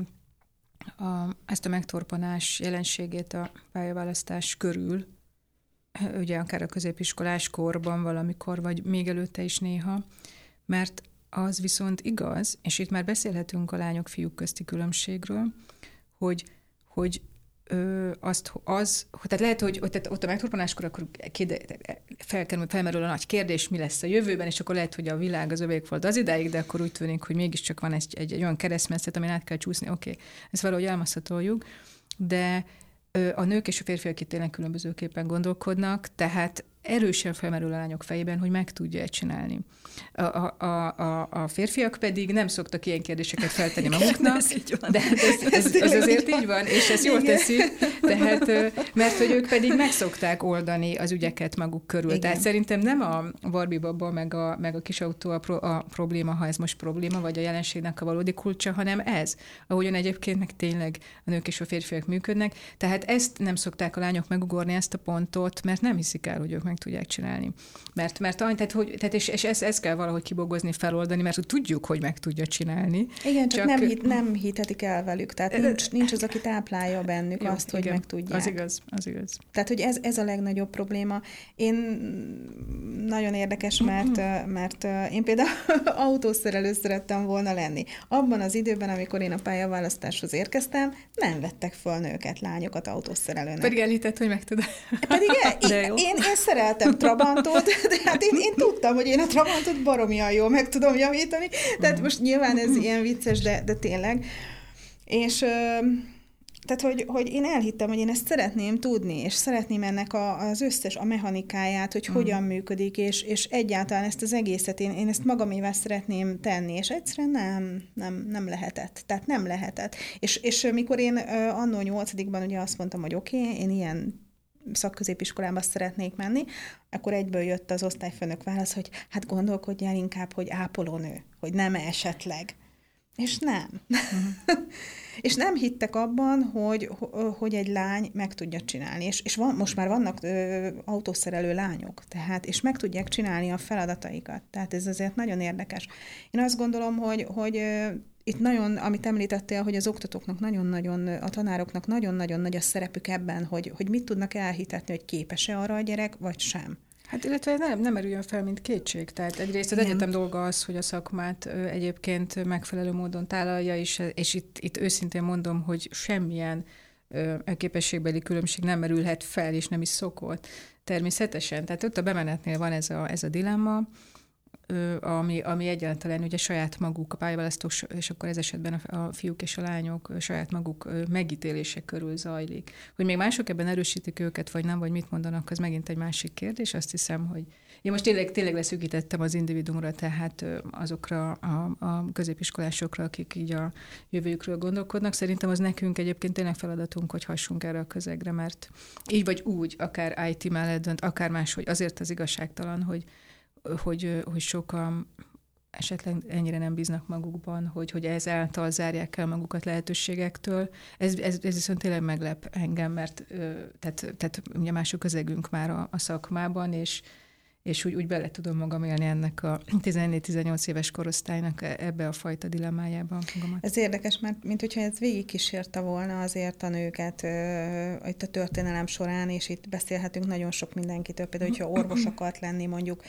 ezt a megtorpanás jelenségét a pályaválasztás körül, ugye akár a középiskolás korban valamikor, vagy még előtte is néha, mert az viszont igaz, és itt már beszélhetünk a lányok-fiúk közti különbségről, hogy tehát lehet, hogy ott a megtorpanáskor akkor felmerül a nagy kérdés, mi lesz a jövőben, és akkor lehet, hogy a világ az övék volt az idáig, de akkor úgy tűnik, hogy mégiscsak van egy olyan keresztmetszet, amin át kell csúszni, ezt valahogy elmaszatoljuk, de a nők és a férfiak itt tényleg különbözőképpen gondolkodnak, tehát erősen felmerül a lányok fejében, hogy meg tudja csinálni. A férfiak pedig nem szoktak ilyen kérdéseket feltenni maguknak, de ez azért így van, és ez jól teszi, tehát, mert hogy ők pedig meg szokták oldani az ügyeket maguk körül. Igen. Tehát szerintem nem a Barbie baba meg a kis autó a probléma, ha ez most probléma, vagy a jelenségnek a valódi kulcsa, hanem ez, ahogyan egyébként meg tényleg a nők és a férfiak működnek. Tehát ezt nem szokták a lányok megugorni, ezt a pontot, mert nem hiszik el, hogy ők meg tudják csinálni. És ezt kell valahogy kibogozni, feloldani, mert tudjuk, hogy meg tudja csinálni. Igen, csak nem hitetik el velük. Tehát nincs az, aki táplálja bennük azt, hogy meg tudják. Az igaz. Tehát, hogy ez a legnagyobb probléma. Én nagyon érdekes, mert én például autószerelő szerettem volna lenni. Abban az időben, amikor én a pályaválasztáshoz érkeztem, nem vettek föl nőket, lányokat autószerelőnek. Pedig elhitett, hogy meg tudod. Pedig én szereltem Trabantot, de hát én tudtam, hogy én a Trabantot baromian jól meg tudom javítani. Tehát most nyilván ez ilyen vicces, de tényleg. És tehát, hogy én elhittem, hogy én ezt szeretném tudni, és szeretném ennek az összes a mechanikáját, hogy hogyan működik, és egyáltalán ezt az egészet, én ezt magamévá szeretném tenni, és egyszerűen nem lehetett. Tehát nem lehetett. És mikor én annó 8-ban ugye azt mondtam, hogy oké, én ilyen szakközépiskolába szeretnék menni, akkor egyből jött az osztályfőnök válasz, hogy hát gondolkodjál inkább, hogy ápolónő, hogy nem esetleg. És nem. És nem hittek abban, hogy egy lány meg tudja csinálni. És most már vannak autószerelő lányok, tehát, és meg tudják csinálni a feladataikat. Tehát ez azért nagyon érdekes. Én azt gondolom, hogy itt nagyon, amit említettél, hogy az oktatóknak nagyon-nagyon, a tanároknak nagyon-nagyon nagy a szerepük ebben, hogy mit tudnak elhitetni, hogy képes-e arra a gyerek, vagy sem. Hát illetve nem merüljön fel, mint kétség. Tehát egyrészt az egyetem dolga az, hogy a szakmát egyébként megfelelő módon tálalja, és itt őszintén mondom, hogy semmilyen képességbeli különbség nem merülhet fel, és nem is szokott. Természetesen. Tehát ott a bemenetnél van ez a dilemma, ami egyáltalán ugye saját maguk, a pályaválasztók, és akkor ez esetben a fiúk és a lányok saját maguk megítélések körül zajlik. Hogy még mások ebben erősítik őket, vagy nem, vagy mit mondanak, az megint egy másik kérdés. Azt hiszem, hogy én most tényleg leszűkítettem az individumra, tehát azokra a középiskolásokra, akik így a jövőjükről gondolkodnak. Szerintem az nekünk egyébként tényleg feladatunk, hogy hassunk erre a közegre, mert így vagy úgy, akár IT mellett dönt, akár máshogy, azért az igazságtalan, hogy sokan esetleg ennyire nem bíznak magukban, hogy ezáltal zárják el magukat lehetőségektől. Ez viszont tényleg meglep engem, mert tehát ugye mások közegünk már a szakmában, és úgy bele tudom magam élni ennek a 14-18 éves korosztálynak ebbe a fajta dilemmájában. Ez érdekes, mert mint hogyha ez végigkísérte volna azért a nőket itt a történelem során, és itt beszélhetünk nagyon sok mindenkitől, például, hogyha orvos akart lenni mondjuk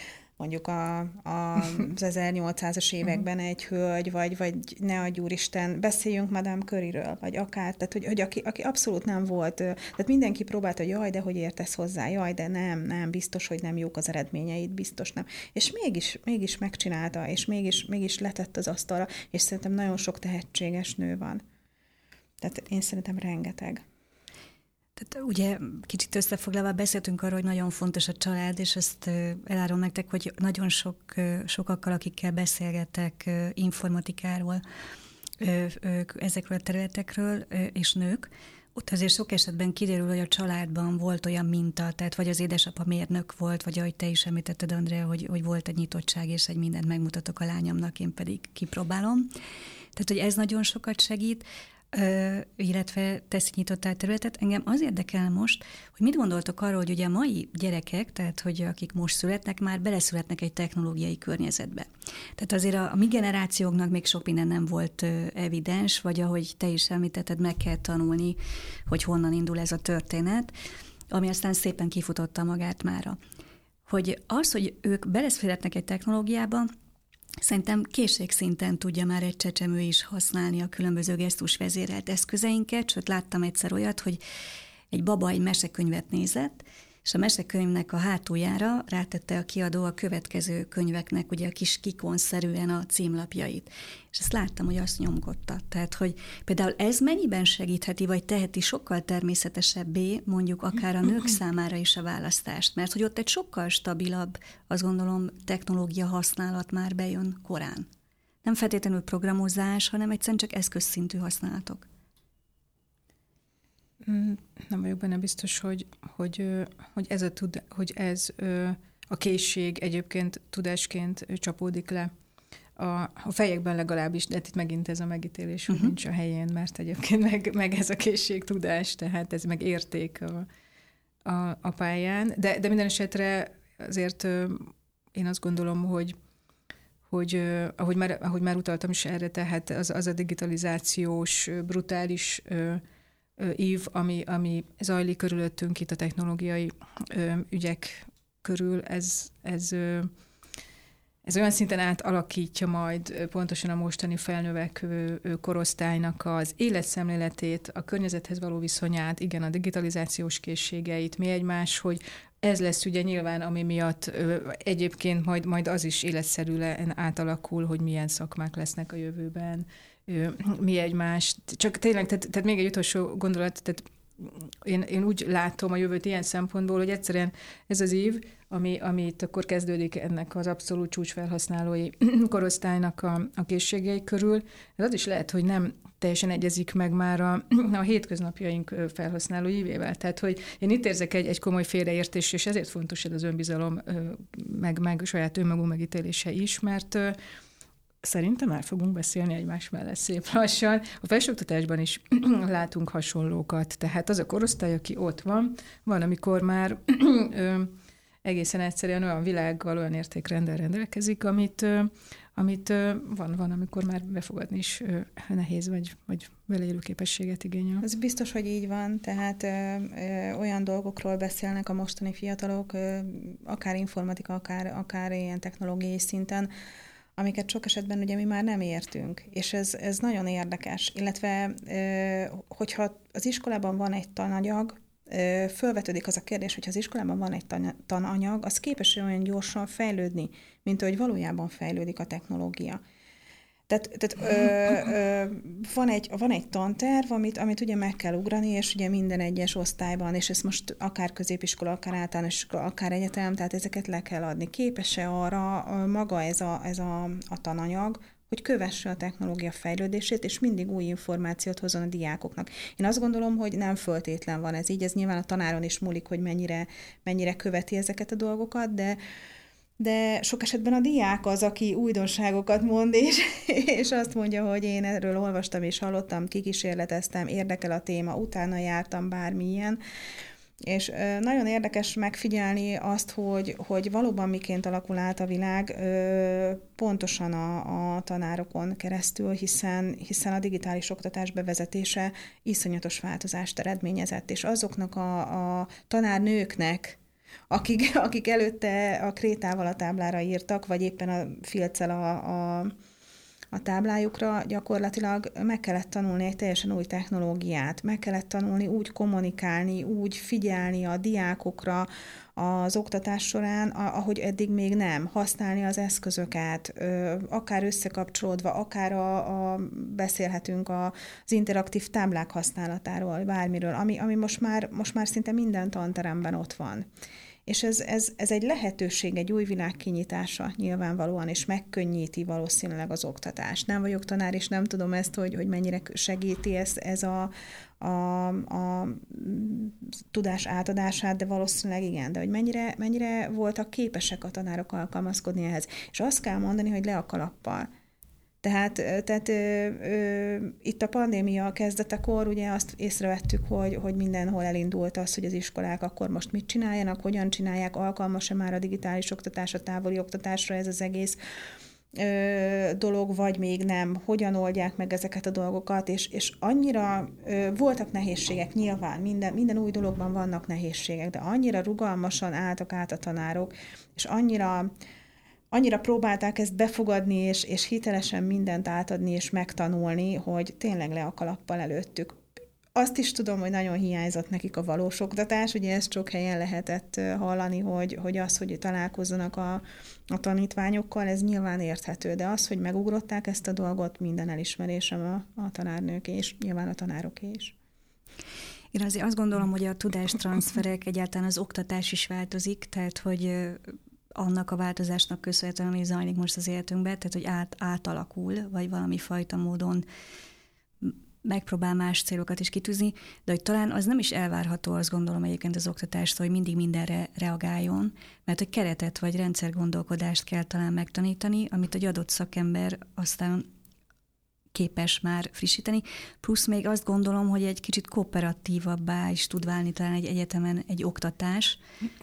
az 1800-as években egy hölgy, vagy ne adj úristen, beszéljünk Madame Curie-ről, vagy akár, tehát hogy aki abszolút nem volt, tehát mindenki próbált, hogy jaj, de hogy értesz hozzá, jaj, de nem, biztos, hogy nem jók az eredményeit, biztos nem. És mégis megcsinálta, és mégis letett az asztalra, és szerintem nagyon sok tehetséges nő van. Tehát én szerintem rengeteg. Tehát ugye kicsit összefoglalva beszéltünk arról, hogy nagyon fontos a család, és ezt elárulom nektek, hogy nagyon sokakkal, akikkel beszélgetek informatikáról, ezekről a területekről, és nők, ott azért sok esetben kiderül, hogy a családban volt olyan minta, tehát vagy az édesapa mérnök volt, vagy ahogy te is említetted, Andrea, hogy volt egy nyitottság, és egy mindent megmutatok a lányomnak, én pedig kipróbálom. Tehát, hogy ez nagyon sokat segít, illetve teszi nyitottá területet. Engem az érdekel most, hogy mit gondoltok arról, hogy ugye a mai gyerekek, tehát hogy akik most születnek, már beleszületnek egy technológiai környezetbe. Tehát azért a mi generációknak még sok minden nem volt evidens, vagy ahogy te is említetted, meg kell tanulni, hogy honnan indul ez a történet, ami aztán szépen kifutotta magát mára. Hogy az, hogy ők beleszületnek egy technológiába, szerintem készségszinten tudja már egy csecsemő is használni a különböző gesztusvezérelt eszközeinket, sőt láttam egyszer olyat, hogy egy baba egy mesekönyvet nézett, És a mesekönyvnek a hátuljára rátette a kiadó a következő könyveknek ugye a kis kikonszerűen a címlapjait. És ezt láttam, hogy azt nyomkodta. Tehát, hogy például ez mennyiben segítheti, vagy teheti sokkal természetesebbé, mondjuk akár a nők számára is a választást, mert hogy ott egy sokkal stabilabb, azt gondolom, technológia használat már bejön korán. Nem feltétlenül programozás, hanem egyszerűen csak eszközszintű használatok. Nem vagyok benne biztos, hogy ez a készség egyébként tudásként csapódik le. A fejekben legalábbis, de itt megint ez a megítélés, hogy nincs a helyén, mert egyébként meg ez a készség tudás, tehát ez meg érték a pályán. De minden esetre azért én azt gondolom, hogy ahogy már utaltam is erre, tehát az a digitalizációs, brutális ív, ami zajlik körülöttünk itt a technológiai ügyek körül, ez olyan szinten átalakítja majd pontosan a mostani felnövekvő korosztálynak az életszemléletét, a környezethez való viszonyát, igen, a digitalizációs készségeit, mi egymás, hogy ez lesz ugye nyilván, ami miatt egyébként majd az is életszerűen átalakul, hogy milyen szakmák lesznek a jövőben, mi egymás. Csak tényleg, tehát még egy utolsó gondolat, tehát én úgy látom a jövőt ilyen szempontból, hogy egyszerűen ez az ív, ami itt akkor kezdődik ennek az abszolút csúcsfelhasználói korosztálynak a készségei körül, ez az is lehet, hogy nem teljesen egyezik meg már a hétköznapjaink felhasználó ívével. Tehát, hogy én itt érzek egy komoly félreértés, és ezért fontos ez az önbizalom, meg saját önmagunk megítélése is, mert szerintem el fogunk beszélni egymás mellett szép lassan. A felsőoktatásban is látunk hasonlókat. Tehát az a korosztály, aki ott van, amikor már egészen egyszerűen olyan világgal, olyan értékrenddel rendelkezik, amit van, amikor már befogadni is nehéz, vagy beleélő képességet igényel. Ez biztos, hogy így van, tehát olyan dolgokról beszélnek a mostani fiatalok, akár informatika, akár ilyen technológiai szinten, amiket sok esetben ugye mi már nem értünk, és ez nagyon érdekes. Illetve, hogyha az iskolában van egy tananyag, fölvetődik az a kérdés, hogyha az iskolában van egy tananyag, az képes olyan gyorsan fejlődni, mint ahogy valójában fejlődik a technológia. Tehát van egy tanterv, amit ugye meg kell ugrani, és ugye minden egyes osztályban, és ezt most akár középiskola, akár általános iskola, akár egyetem, tehát ezeket le kell adni. Képes-e arra maga ez a tananyag, hogy kövesse a technológia fejlődését, és mindig új információt hozzon a diákoknak. Én azt gondolom, hogy nem föltétlen van ez így, ez nyilván a tanáron is múlik, hogy mennyire követi ezeket a dolgokat, de sok esetben a diák az, aki újdonságokat mond, és azt mondja, hogy én erről olvastam és hallottam, kikísérleteztem, érdekel a téma, utána jártam bármilyen. És nagyon érdekes megfigyelni azt, hogy valóban miként alakul át a világ pontosan a tanárokon keresztül, hiszen a digitális oktatás bevezetése iszonyatos változást eredményezett, és azoknak a tanárnőknek, akik előtte a krétával a táblára írtak, vagy éppen a filccel a táblájukra, gyakorlatilag meg kellett tanulni egy teljesen új technológiát, meg kellett tanulni úgy kommunikálni, úgy figyelni a diákokra az oktatás során, ahogy eddig még nem, használni az eszközöket, akár összekapcsolódva, akár beszélhetünk az interaktív táblák használatáról, bármiről, ami most már szinte minden tanteremben ott van. És ez egy lehetőség, egy új világ kinyitása nyilvánvalóan, és megkönnyíti valószínűleg az oktatást. Nem vagyok tanár, és nem tudom ezt, hogy mennyire segíti ez a tudás átadását, de valószínűleg igen. De hogy mennyire voltak képesek a tanárok alkalmazkodni ehhez. És azt kell mondani, hogy le a kalappal. Tehát itt a pandémia kezdetekor ugye azt észrevettük, hogy mindenhol elindult az, hogy az iskolák akkor most mit csináljanak, hogyan csinálják, alkalmas-e már a digitális oktatás, a távoli oktatásra ez az egész dolog, vagy még nem, hogyan oldják meg ezeket a dolgokat, és annyira voltak nehézségek, nyilván minden új dologban vannak nehézségek, de annyira rugalmasan álltak át a tanárok, és annyira próbálták ezt befogadni, és hitelesen mindent átadni, és megtanulni, hogy tényleg le a kalappal előttük. Azt is tudom, hogy nagyon hiányzott nekik a valós oktatás, ugye ezt sok helyen lehetett hallani, hogy az, hogy találkozzanak a tanítványokkal, ez nyilván érthető, de az, hogy megugrották ezt a dolgot, minden elismerésem a tanárnőké, és nyilván a tanároké is. Én azért azt gondolom, hogy a tudástranszferek, egyáltalán az oktatás is változik, tehát hogy annak a változásnak köszönhetően, ami zajlik most az életünkben, tehát hogy átalakul, vagy valami fajta módon megpróbál más célokat is kitűzni, de hogy talán az nem is elvárható, azt gondolom egyébként az oktatástól, hogy mindig mindenre reagáljon, mert hogy keretet vagy rendszergondolkodást kell talán megtanítani, amit egy adott szakember aztán képes már frissíteni, plusz még azt gondolom, hogy egy kicsit kooperatívabbá is tud válni talán egy egyetemen egy oktatás.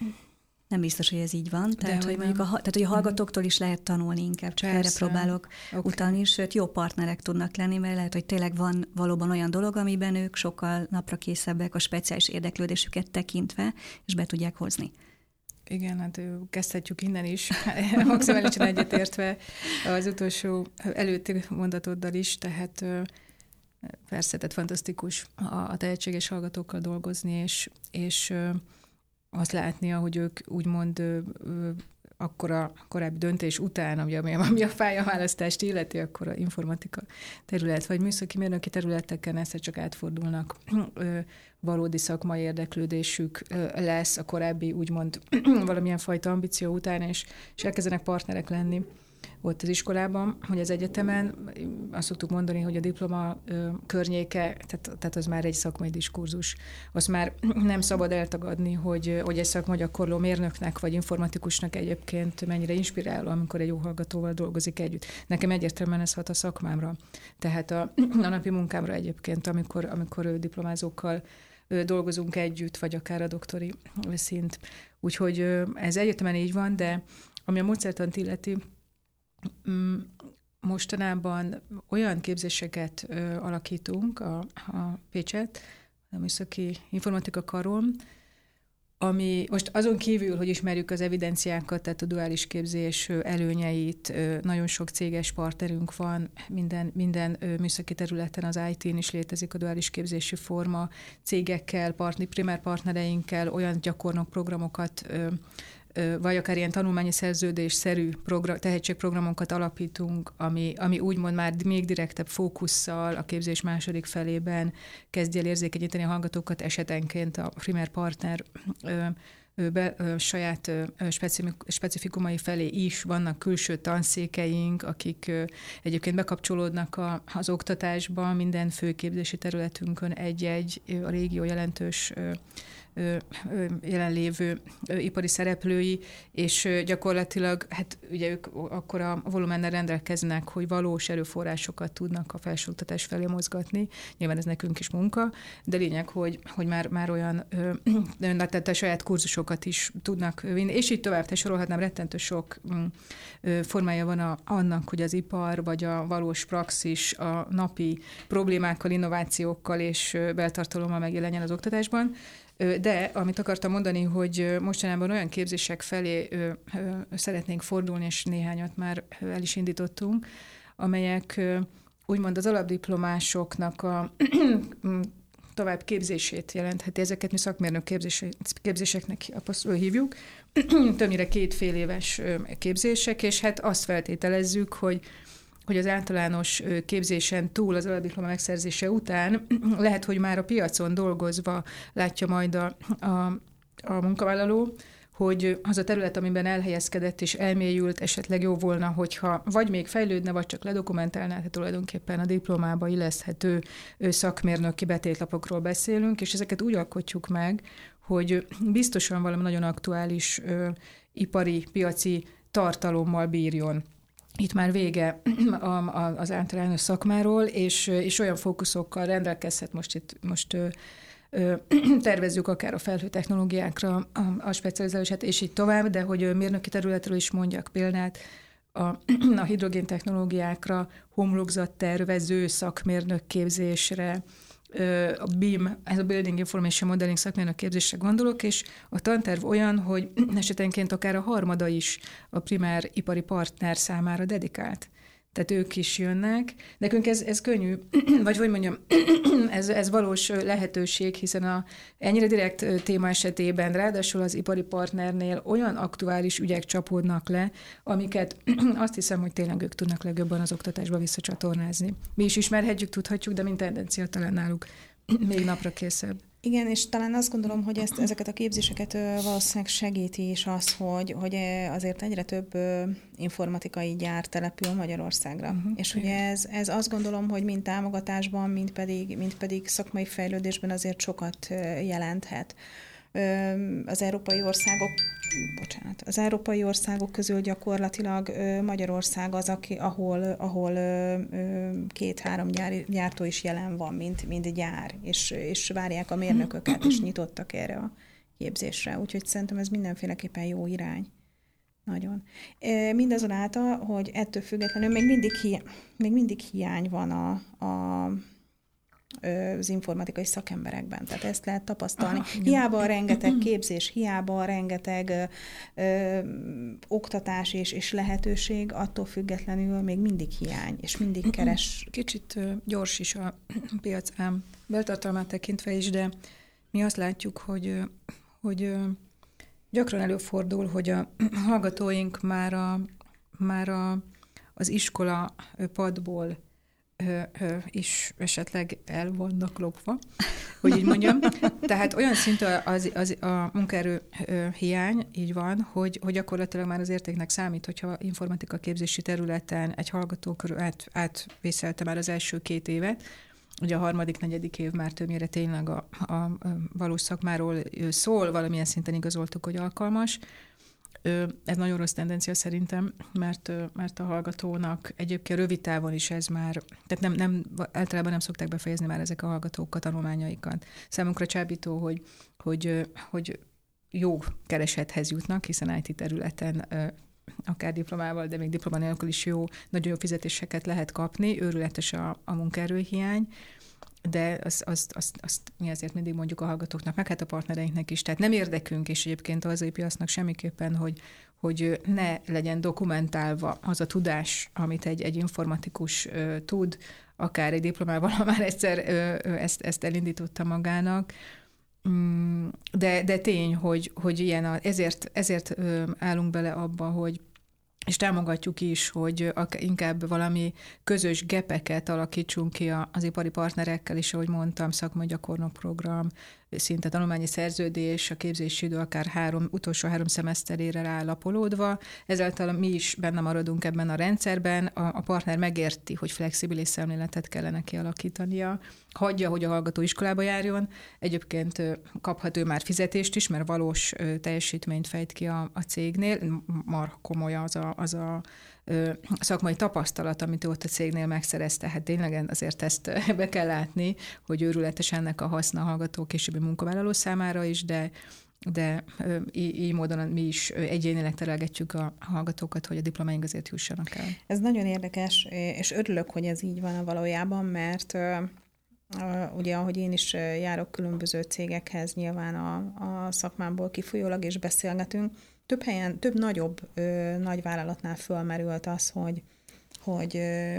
Nem biztos, hogy ez így van. Tehát, hogy mondjuk hogy a hallgatóktól is lehet tanulni inkább, csak erre próbálok utalni, sőt jó partnerek tudnak lenni, mert lehet, hogy tényleg van valóban olyan dolog, amiben ők sokkal naprakészzebbek a speciális érdeklődésüket tekintve, és be tudják hozni. Igen, hát kezdhetjük innen is, maximálisan egyetértve az utolsó előtti mondatoddal is, tehát persze, tehát fantasztikus a tehetséges hallgatókkal dolgozni, és azt látni, hogy ők úgymond akkor a korábbi döntés után, ami a pályaválasztást illeti, akkor a informatika terület, vagy műszaki mérnöki területeken egyszer csak átfordulnak, valódi szakmai érdeklődésük lesz a korábbi úgymond valamilyen fajta ambíció után, és elkezdenek partnerek lenni ott az iskolában, hogy az egyetemen azt szoktuk mondani, hogy a diploma környéke, tehát az már egy szakmai diskurzus. Azt már nem szabad eltagadni, hogy egy szakmai gyakorló mérnöknek vagy informatikusnak egyébként mennyire inspiráló, amikor egy jó hallgatóval dolgozik együtt. Nekem egyértelműen ez hat a szakmámra. Tehát a napi munkámra egyébként, amikor diplomázókkal dolgozunk együtt, vagy akár a doktori szint. Úgyhogy ez egyetemen így van, de ami a módszertant illeti, mostanában olyan képzéseket alakítunk a Pécset, a Műszaki Informatika Karon, ami most azon kívül, hogy ismerjük az evidenciákat, tehát a duális képzés előnyeit, nagyon sok céges partnerünk van, minden műszaki területen, az IT-n is létezik a duális képzési forma, cégekkel, primár partnereinkkel olyan gyakornokprogramokat vagy akár ilyen tanulmányi szerződésszerű tehetségprogramokat alapítunk, ami úgymond már még direktebb fókusszal a képzés második felében kezdi el érzékenyíteni a hallgatókat, esetenként a primer partner saját specifikumai felé is vannak külső tanszékeink, akik egyébként bekapcsolódnak az oktatásba, minden főképzési területünkön egy-egy a régió jelentős jelenlévő ipari szereplői, és gyakorlatilag, hát ugye ők akkor a volumennel rendelkeznek, hogy valós erőforrásokat tudnak a felsőoktatás felé mozgatni. Nyilván ez nekünk is munka, de lényeg, hogy már olyan, tehát a saját kurzusokat is tudnak vinni, és így tovább, te sorolhatnám, rettentő sok formája van annak, hogy az ipar, vagy a valós praxis a napi problémákkal, innovációkkal és beltartalommal megjelenjen az oktatásban. De amit akartam mondani, hogy mostanában olyan képzések felé szeretnénk fordulni, és néhányat már el is indítottunk, amelyek úgymond az alapdiplomásoknak a tovább képzését jelentheti. Ezeket mi szakmérnök képzéseknek hívjuk. Többnyire 2 fél éves képzések, és hát azt feltételezzük, hogy az általános képzésen túl az alapdiploma megszerzése után lehet, hogy már a piacon dolgozva látja majd a munkavállaló, hogy az a terület, amiben elhelyezkedett és elmélyült, esetleg jó volna, hogyha vagy még fejlődne, vagy csak ledokumentálná, tehát tulajdonképpen a diplomába illeszthető szakmérnöki betétlapokról beszélünk, és ezeket úgy alkotjuk meg, hogy biztosan valami nagyon aktuális ipari, piaci tartalommal bírjon. Itt már vége az általános szakmáról, és olyan fókuszokkal rendelkezhet most tervezzük akár a felhőtechnológiákra a specializálását, és így tovább, de hogy mérnöki területről is mondjak példát, a hidrogéntechnológiákra, homlokzattervező szakmérnök képzésre, a BIM, ez a Building Information Modeling szakmérnök képzésre gondolok, és a tanterv olyan, hogy esetenként akár a harmada is a primár ipari partner számára dedikált. Tehát ők is jönnek. Nekünk ez könnyű, vagy hogy mondjam, ez valós lehetőség, hiszen ennyire direkt téma esetében, ráadásul az ipari partnernél olyan aktuális ügyek csapódnak le, amiket azt hiszem, hogy tényleg ők tudnak legjobban az oktatásba visszacsatornázni. Mi is ismerhetjük, tudhatjuk, de mint tendencia talán náluk még napra készebb. Igen, és talán azt gondolom, hogy ezeket a képzéseket valószínűleg segíti is az, hogy azért egyre több informatikai gyár települ Magyarországra. És ugye ez azt gondolom, hogy mind támogatásban, mind pedig szakmai fejlődésben azért sokat jelenthet. Az európai országok közül gyakorlatilag Magyarország az, ahol 2-3 gyártó is jelen van, mint gyár, és várják a mérnököket, és nyitottak erre a képzésre. Úgyhogy szerintem ez mindenféleképpen jó irány. Nagyon. Mindazonáltal, hogy ettől függetlenül még mindig hiány van az informatikai szakemberekben. Tehát ezt lehet tapasztalni. Hiába rengeteg képzés, hiába rengeteg oktatás és lehetőség, attól függetlenül még mindig hiány, és mindig keres. Kicsit gyors is a piac ám beltartalmát tekintve is, de mi azt látjuk, hogy gyakran előfordul, hogy a hallgatóink már az iskola padból is esetleg el vannak lopva, hogy így mondjam. Tehát olyan szintű a munkaerő hiány, így van, hogy gyakorlatilag már az értéknek számít, hogyha informatika képzési területen egy hallgató körül átvészelte már az első 2 évet, ugye a 3.-4. év már többnyire tényleg a valós szakmáról szól, valamilyen szinten igazoltuk, hogy alkalmas. Ez nagyon rossz tendencia szerintem, mert a hallgatónak egyébként rövid távon is ez már, tehát általában nem szokták befejezni már ezek a hallgatók a tanulmányaikat. Számunkra csábító, hogy jó keresethez jutnak, hiszen IT területen akár diplomával, de még diploma nélkül is nagyon jó fizetéseket lehet kapni, őrületes a munkaerőhiány, de azt mi azért mindig mondjuk a hallgatóknak, meg hát a partnereinknek is. Tehát nem érdekünk, és egyébként az piacnak semmiképpen, hogy ne legyen dokumentálva az a tudás, amit egy informatikus tud, akár egy diplomával, ha már egyszer ezt elindította magának. De tény, hogy ilyen ezért állunk bele abba, és támogatjuk is, hogy inkább valami közös gepeket alakítsunk ki az ipari partnerekkel is, ahogy mondtam, szakmai gyakornok program, szinte tanulmányi szerződés, a képzési idő akár utolsó 3 szemeszterére rálapolódva. Ezáltal mi is benne maradunk ebben a rendszerben. A partner megérti, hogy flexibilis szemléletet kellene kialakítania. Hagyja, hogy a hallgató iskolába járjon. Egyébként kaphat ő már fizetést is, mert valós teljesítményt fejt ki a cégnél. Mar komoly az a szakmai tapasztalat, amit ott a cégnél megszerezte. Hát tényleg azért ezt be kell látni, hogy őrületes ennek a haszna hallgató későbbi munkavállaló számára is, de így módon mi is egyénileg terelgetjük a hallgatókat, hogy a diplomáink azért jussanak el. Ez nagyon érdekes, és örülök, hogy ez így van valójában, mert ugye, ahogy én is járok különböző cégekhez, nyilván a szakmámból kifolyólag, és beszélgetünk, több helyen, több nagy vállalatnál fölmerült az, hogy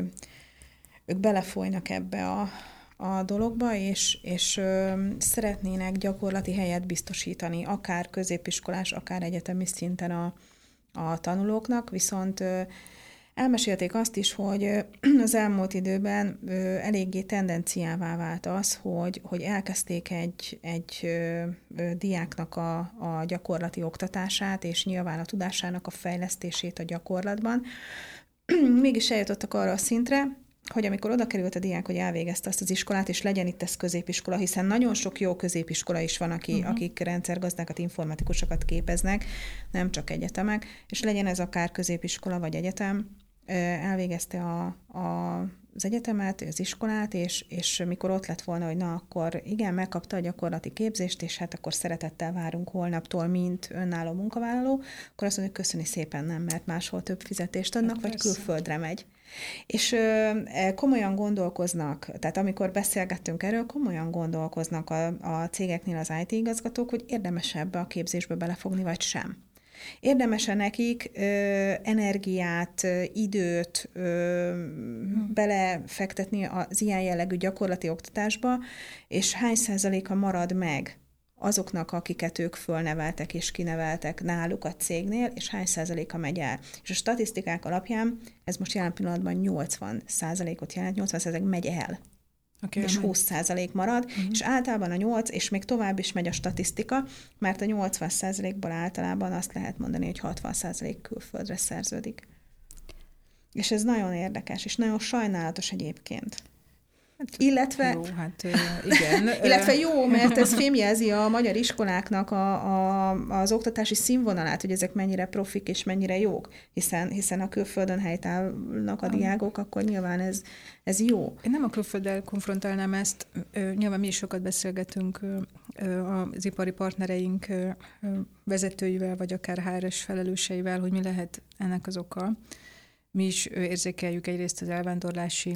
ők belefolynak ebbe a dologba, és szeretnének gyakorlati helyet biztosítani, akár középiskolás, akár egyetemi szinten a tanulóknak, viszont elmesélték azt is, hogy az elmúlt időben eléggé tendenciává vált az, hogy elkezdték egy diáknak a gyakorlati oktatását, és nyilván a tudásának a fejlesztését a gyakorlatban. Mégis eljutottak arra a szintre, hogy amikor oda került a diák, hogy elvégezte azt az iskolát, és legyen itt ez középiskola, hiszen nagyon sok jó középiskola is van, akik rendszergazdákat, informatikusokat képeznek, nem csak egyetemek, és legyen ez akár középiskola vagy egyetem, elvégezte az egyetemet, az iskolát, és mikor ott lett volna, hogy na akkor igen, megkapta a gyakorlati képzést, és hát akkor szeretettel várunk holnaptól, mint önálló munkavállaló, akkor azt mondja, hogy köszöni szépen nem, mert máshol több fizetést adnak, hát vagy külföldre megy. És komolyan gondolkoznak, tehát amikor beszélgettünk erről, komolyan gondolkoznak a cégeknél az IT igazgatók, hogy érdemes ebbe a képzésbe belefogni, vagy sem. Érdemes-e nekik energiát, időt belefektetni az ilyen jellegű gyakorlati oktatásba, és hány százaléka marad meg azoknak, akiket ők fölneveltek és kineveltek náluk a cégnél, és hány százaléka megy el. És a statisztikák alapján ez most jelen pillanatban 80%-ot jelent, 80% megy el. Okay, és 20% marad, és általában a 8, és még tovább is megy a statisztika, mert a 80%-ból általában azt lehet mondani, hogy 60% külföldre szerződik. És ez nagyon érdekes, és nagyon sajnálatos egyébként. Illetve, jó, igen. Illetve jó, mert ez fémjelzi a magyar iskoláknak az oktatási színvonalát, hogy ezek mennyire profik és mennyire jók, hiszen a külföldön helytállnak a diákok, akkor nyilván ez jó. Én nem a külfölddel konfrontálnám ezt, nyilván mi is sokat beszélgetünk az ipari partnereink vezetőivel, vagy akár HRS felelőseivel, hogy mi lehet ennek az oka. Mi is érzékeljük egyrészt az elvándorlási,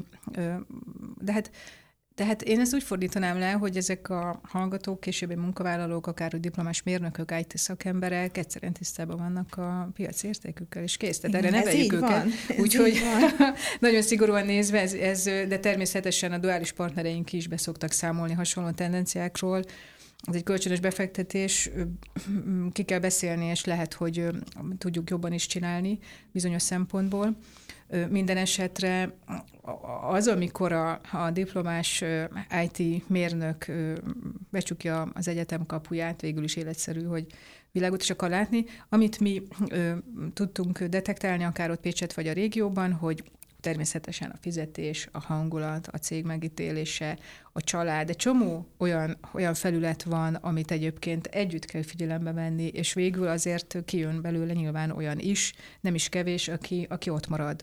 de hát én ezt úgy fordítanám le, hogy ezek a hallgatók, későbbi munkavállalók, akár hogy diplomás mérnökök, IT szakemberek egyszerűen tisztában vannak a piaci értékükkel, és kész. Tehát erre neveljük őket. Úgyhogy nagyon szigorúan nézve, de természetesen a duális partnereink is beszoktak számolni hasonló tendenciákról. Ez egy kölcsönös befektetés, ki kell beszélni, és lehet, hogy tudjuk jobban is csinálni bizonyos szempontból. Minden esetre az, amikor a diplomás IT mérnök becsukja az egyetem kapuját, végül is életszerű, hogy világot is akar látni, amit mi tudtunk detektálni, akár ott Pécset vagy a régióban, hogy természetesen a fizetés, a hangulat, a cég megítélése, a család, egy csomó olyan felület van, amit egyébként együtt kell figyelembe venni, és végül azért kijön belőle nyilván olyan is, nem is kevés, aki ott marad.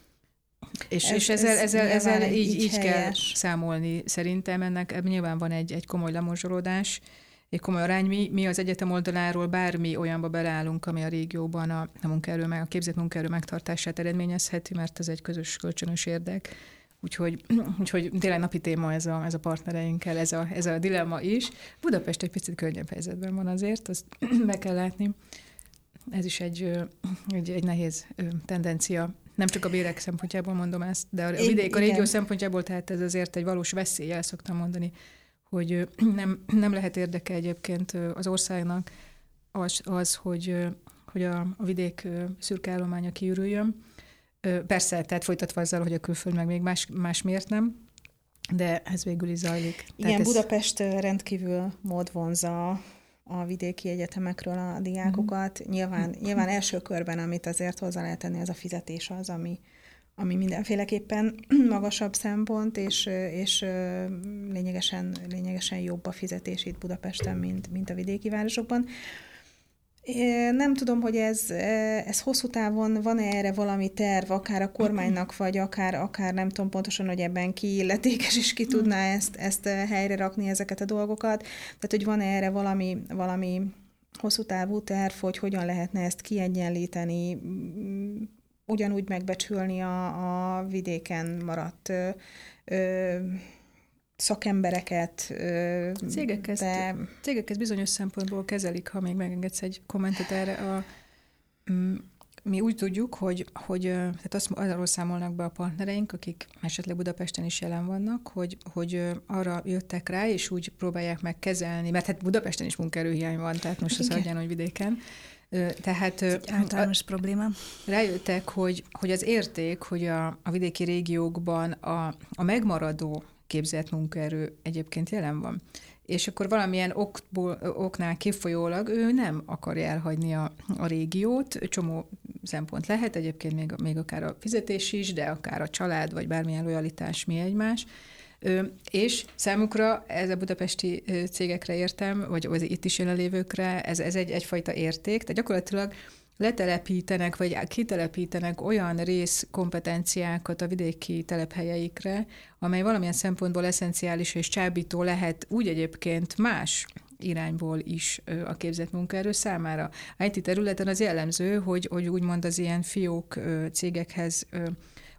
És ezzel így kell számolni szerintem. Ennek nyilván van egy komoly lemorzsolódás, egy komoly arány. Mi az egyetem oldaláról bármi olyanba beleállunk, ami a régióban a képzett munkaerő megtartását eredményezheti, mert ez egy közös kölcsönös érdek. Úgyhogy tényleg napi téma ez a partnereinkkel, ez a dilemma is. Budapest egy picit könnyebb helyzetben van azért, azt meg kell látni. Ez is egy nehéz tendencia. Nem csak a bérek szempontjából mondom ezt, de a régió szempontjából, tehát ez azért egy valós veszély, el szoktam mondani, hogy nem lehet érdeke egyébként az országnak az hogy a vidék szürke állománya kiürüljön. Persze, tehát folytatva azzal, hogy a külföld meg még más miért nem, de ez végül is zajlik. Igen, Budapest rendkívül módvonza a vidéki egyetemekről a diákokat. Nyilván első körben, amit azért hozzá lehet tenni, az a fizetés az, ami mindenféleképpen magasabb szempont, és lényegesen jobb a fizetés itt Budapesten, mint a vidéki városokban. Nem tudom, hogy ez hosszú távon van-e erre valami terv, akár a kormánynak, vagy akár nem tudom pontosan, hogy ebben ki illetékes, és ki tudná ezt helyre rakni, ezeket a dolgokat. Tehát, hogy van-e erre valami hosszú távú terv, hogy hogyan lehetne ezt kiegyenlíteni, ugyanúgy megbecsülni a vidéken maradt szakembereket. Cégek ezt bizonyos szempontból kezelik, ha még megengedsz egy kommentet erre. Mi úgy tudjuk, hogy tehát arról számolnak be a partnereink, akik esetleg Budapesten is jelen vannak, hogy arra jöttek rá, és úgy próbálják meg kezelni, mert hát Budapesten is munkaerőhiány van, tehát most az adján, hogy vidéken. Tehát egy általános probléma. Rájöttek, hogy az érték, hogy a vidéki régiókban a megmaradó képzett munkaerő egyébként jelen van. És akkor valamilyen oknál kifolyólag ő nem akarja elhagyni a régiót. Csomó szempont lehet, egyébként még akár a fizetés is, de akár a család, vagy bármilyen lojalitás, mi egymás. És számukra, ez a budapesti cégekre értem, vagy itt is jelenlévőkre, ez egyfajta érték. Tehát gyakorlatilag letelepítenek, vagy kitelepítenek olyan részkompetenciákat a vidéki telephelyeikre, amely valamilyen szempontból eszenciális és csábító lehet úgy egyébként más irányból is a képzett munkaerő számára. IT területen az jellemző, hogy úgymond az ilyen fiók cégekhez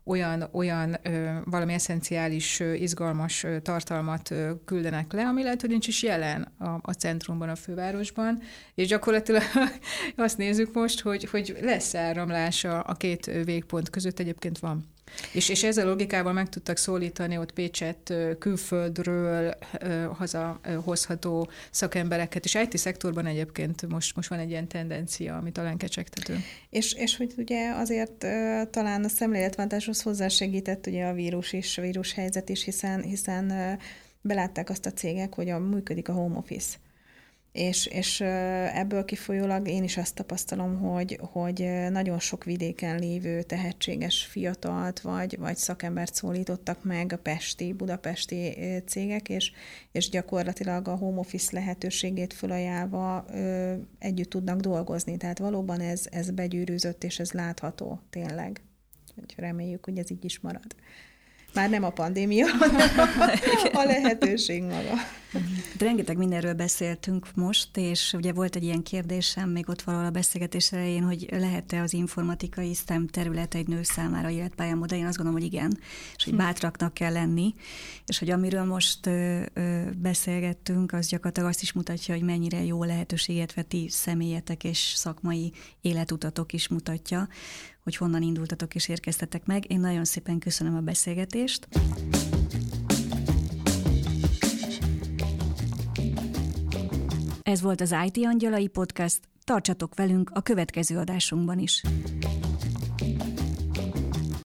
olyan valami eszenciális, izgalmas tartalmat küldenek le, ami lehet, hogy nincs is jelen a centrumban, a fővárosban, és gyakorlatilag azt nézzük most, hogy lesz áramlás a két végpont között, egyébként van. És ezzel a logikával meg tudtak szólítani ott Pécset külföldről hazahozható szakembereket, és IT szektorban egyébként most van egy ilyen tendencia, ami talán kecsegtető. És hogy ugye azért talán a szemléletváltáshoz hozzásegített ugye a vírus helyzet is, hiszen belátták azt a cégek, hogy működik a home office. És ebből kifolyólag én is azt tapasztalom, hogy nagyon sok vidéken lévő tehetséges fiatalt vagy szakembert szólítottak meg a budapesti cégek, és gyakorlatilag a home office lehetőségét fölajánlva együtt tudnak dolgozni. Tehát valóban ez begyűrűzött, és ez látható tényleg. Reméljük, hogy ez így is marad. Már nem a pandémia, hanem a lehetőség maga. De rengeteg mindenről beszéltünk most, és ugye volt egy ilyen kérdésem még ott valahol a beszélgetés elején, hogy lehet-e az informatikai STEM terület egy nő számára életpályán, de én azt gondolom, hogy igen, és hogy bátraknak kell lenni, és hogy amiről most beszélgettünk, az gyakorlatilag azt is mutatja, hogy mennyire jó lehetőséget veti személyetek és szakmai életutatok is mutatja, hogy honnan indultatok és érkeztetek meg. Én nagyon szépen köszönöm a beszélgetést. Ez volt az IT Angyalai Podcast. Tartsatok velünk a következő adásunkban is.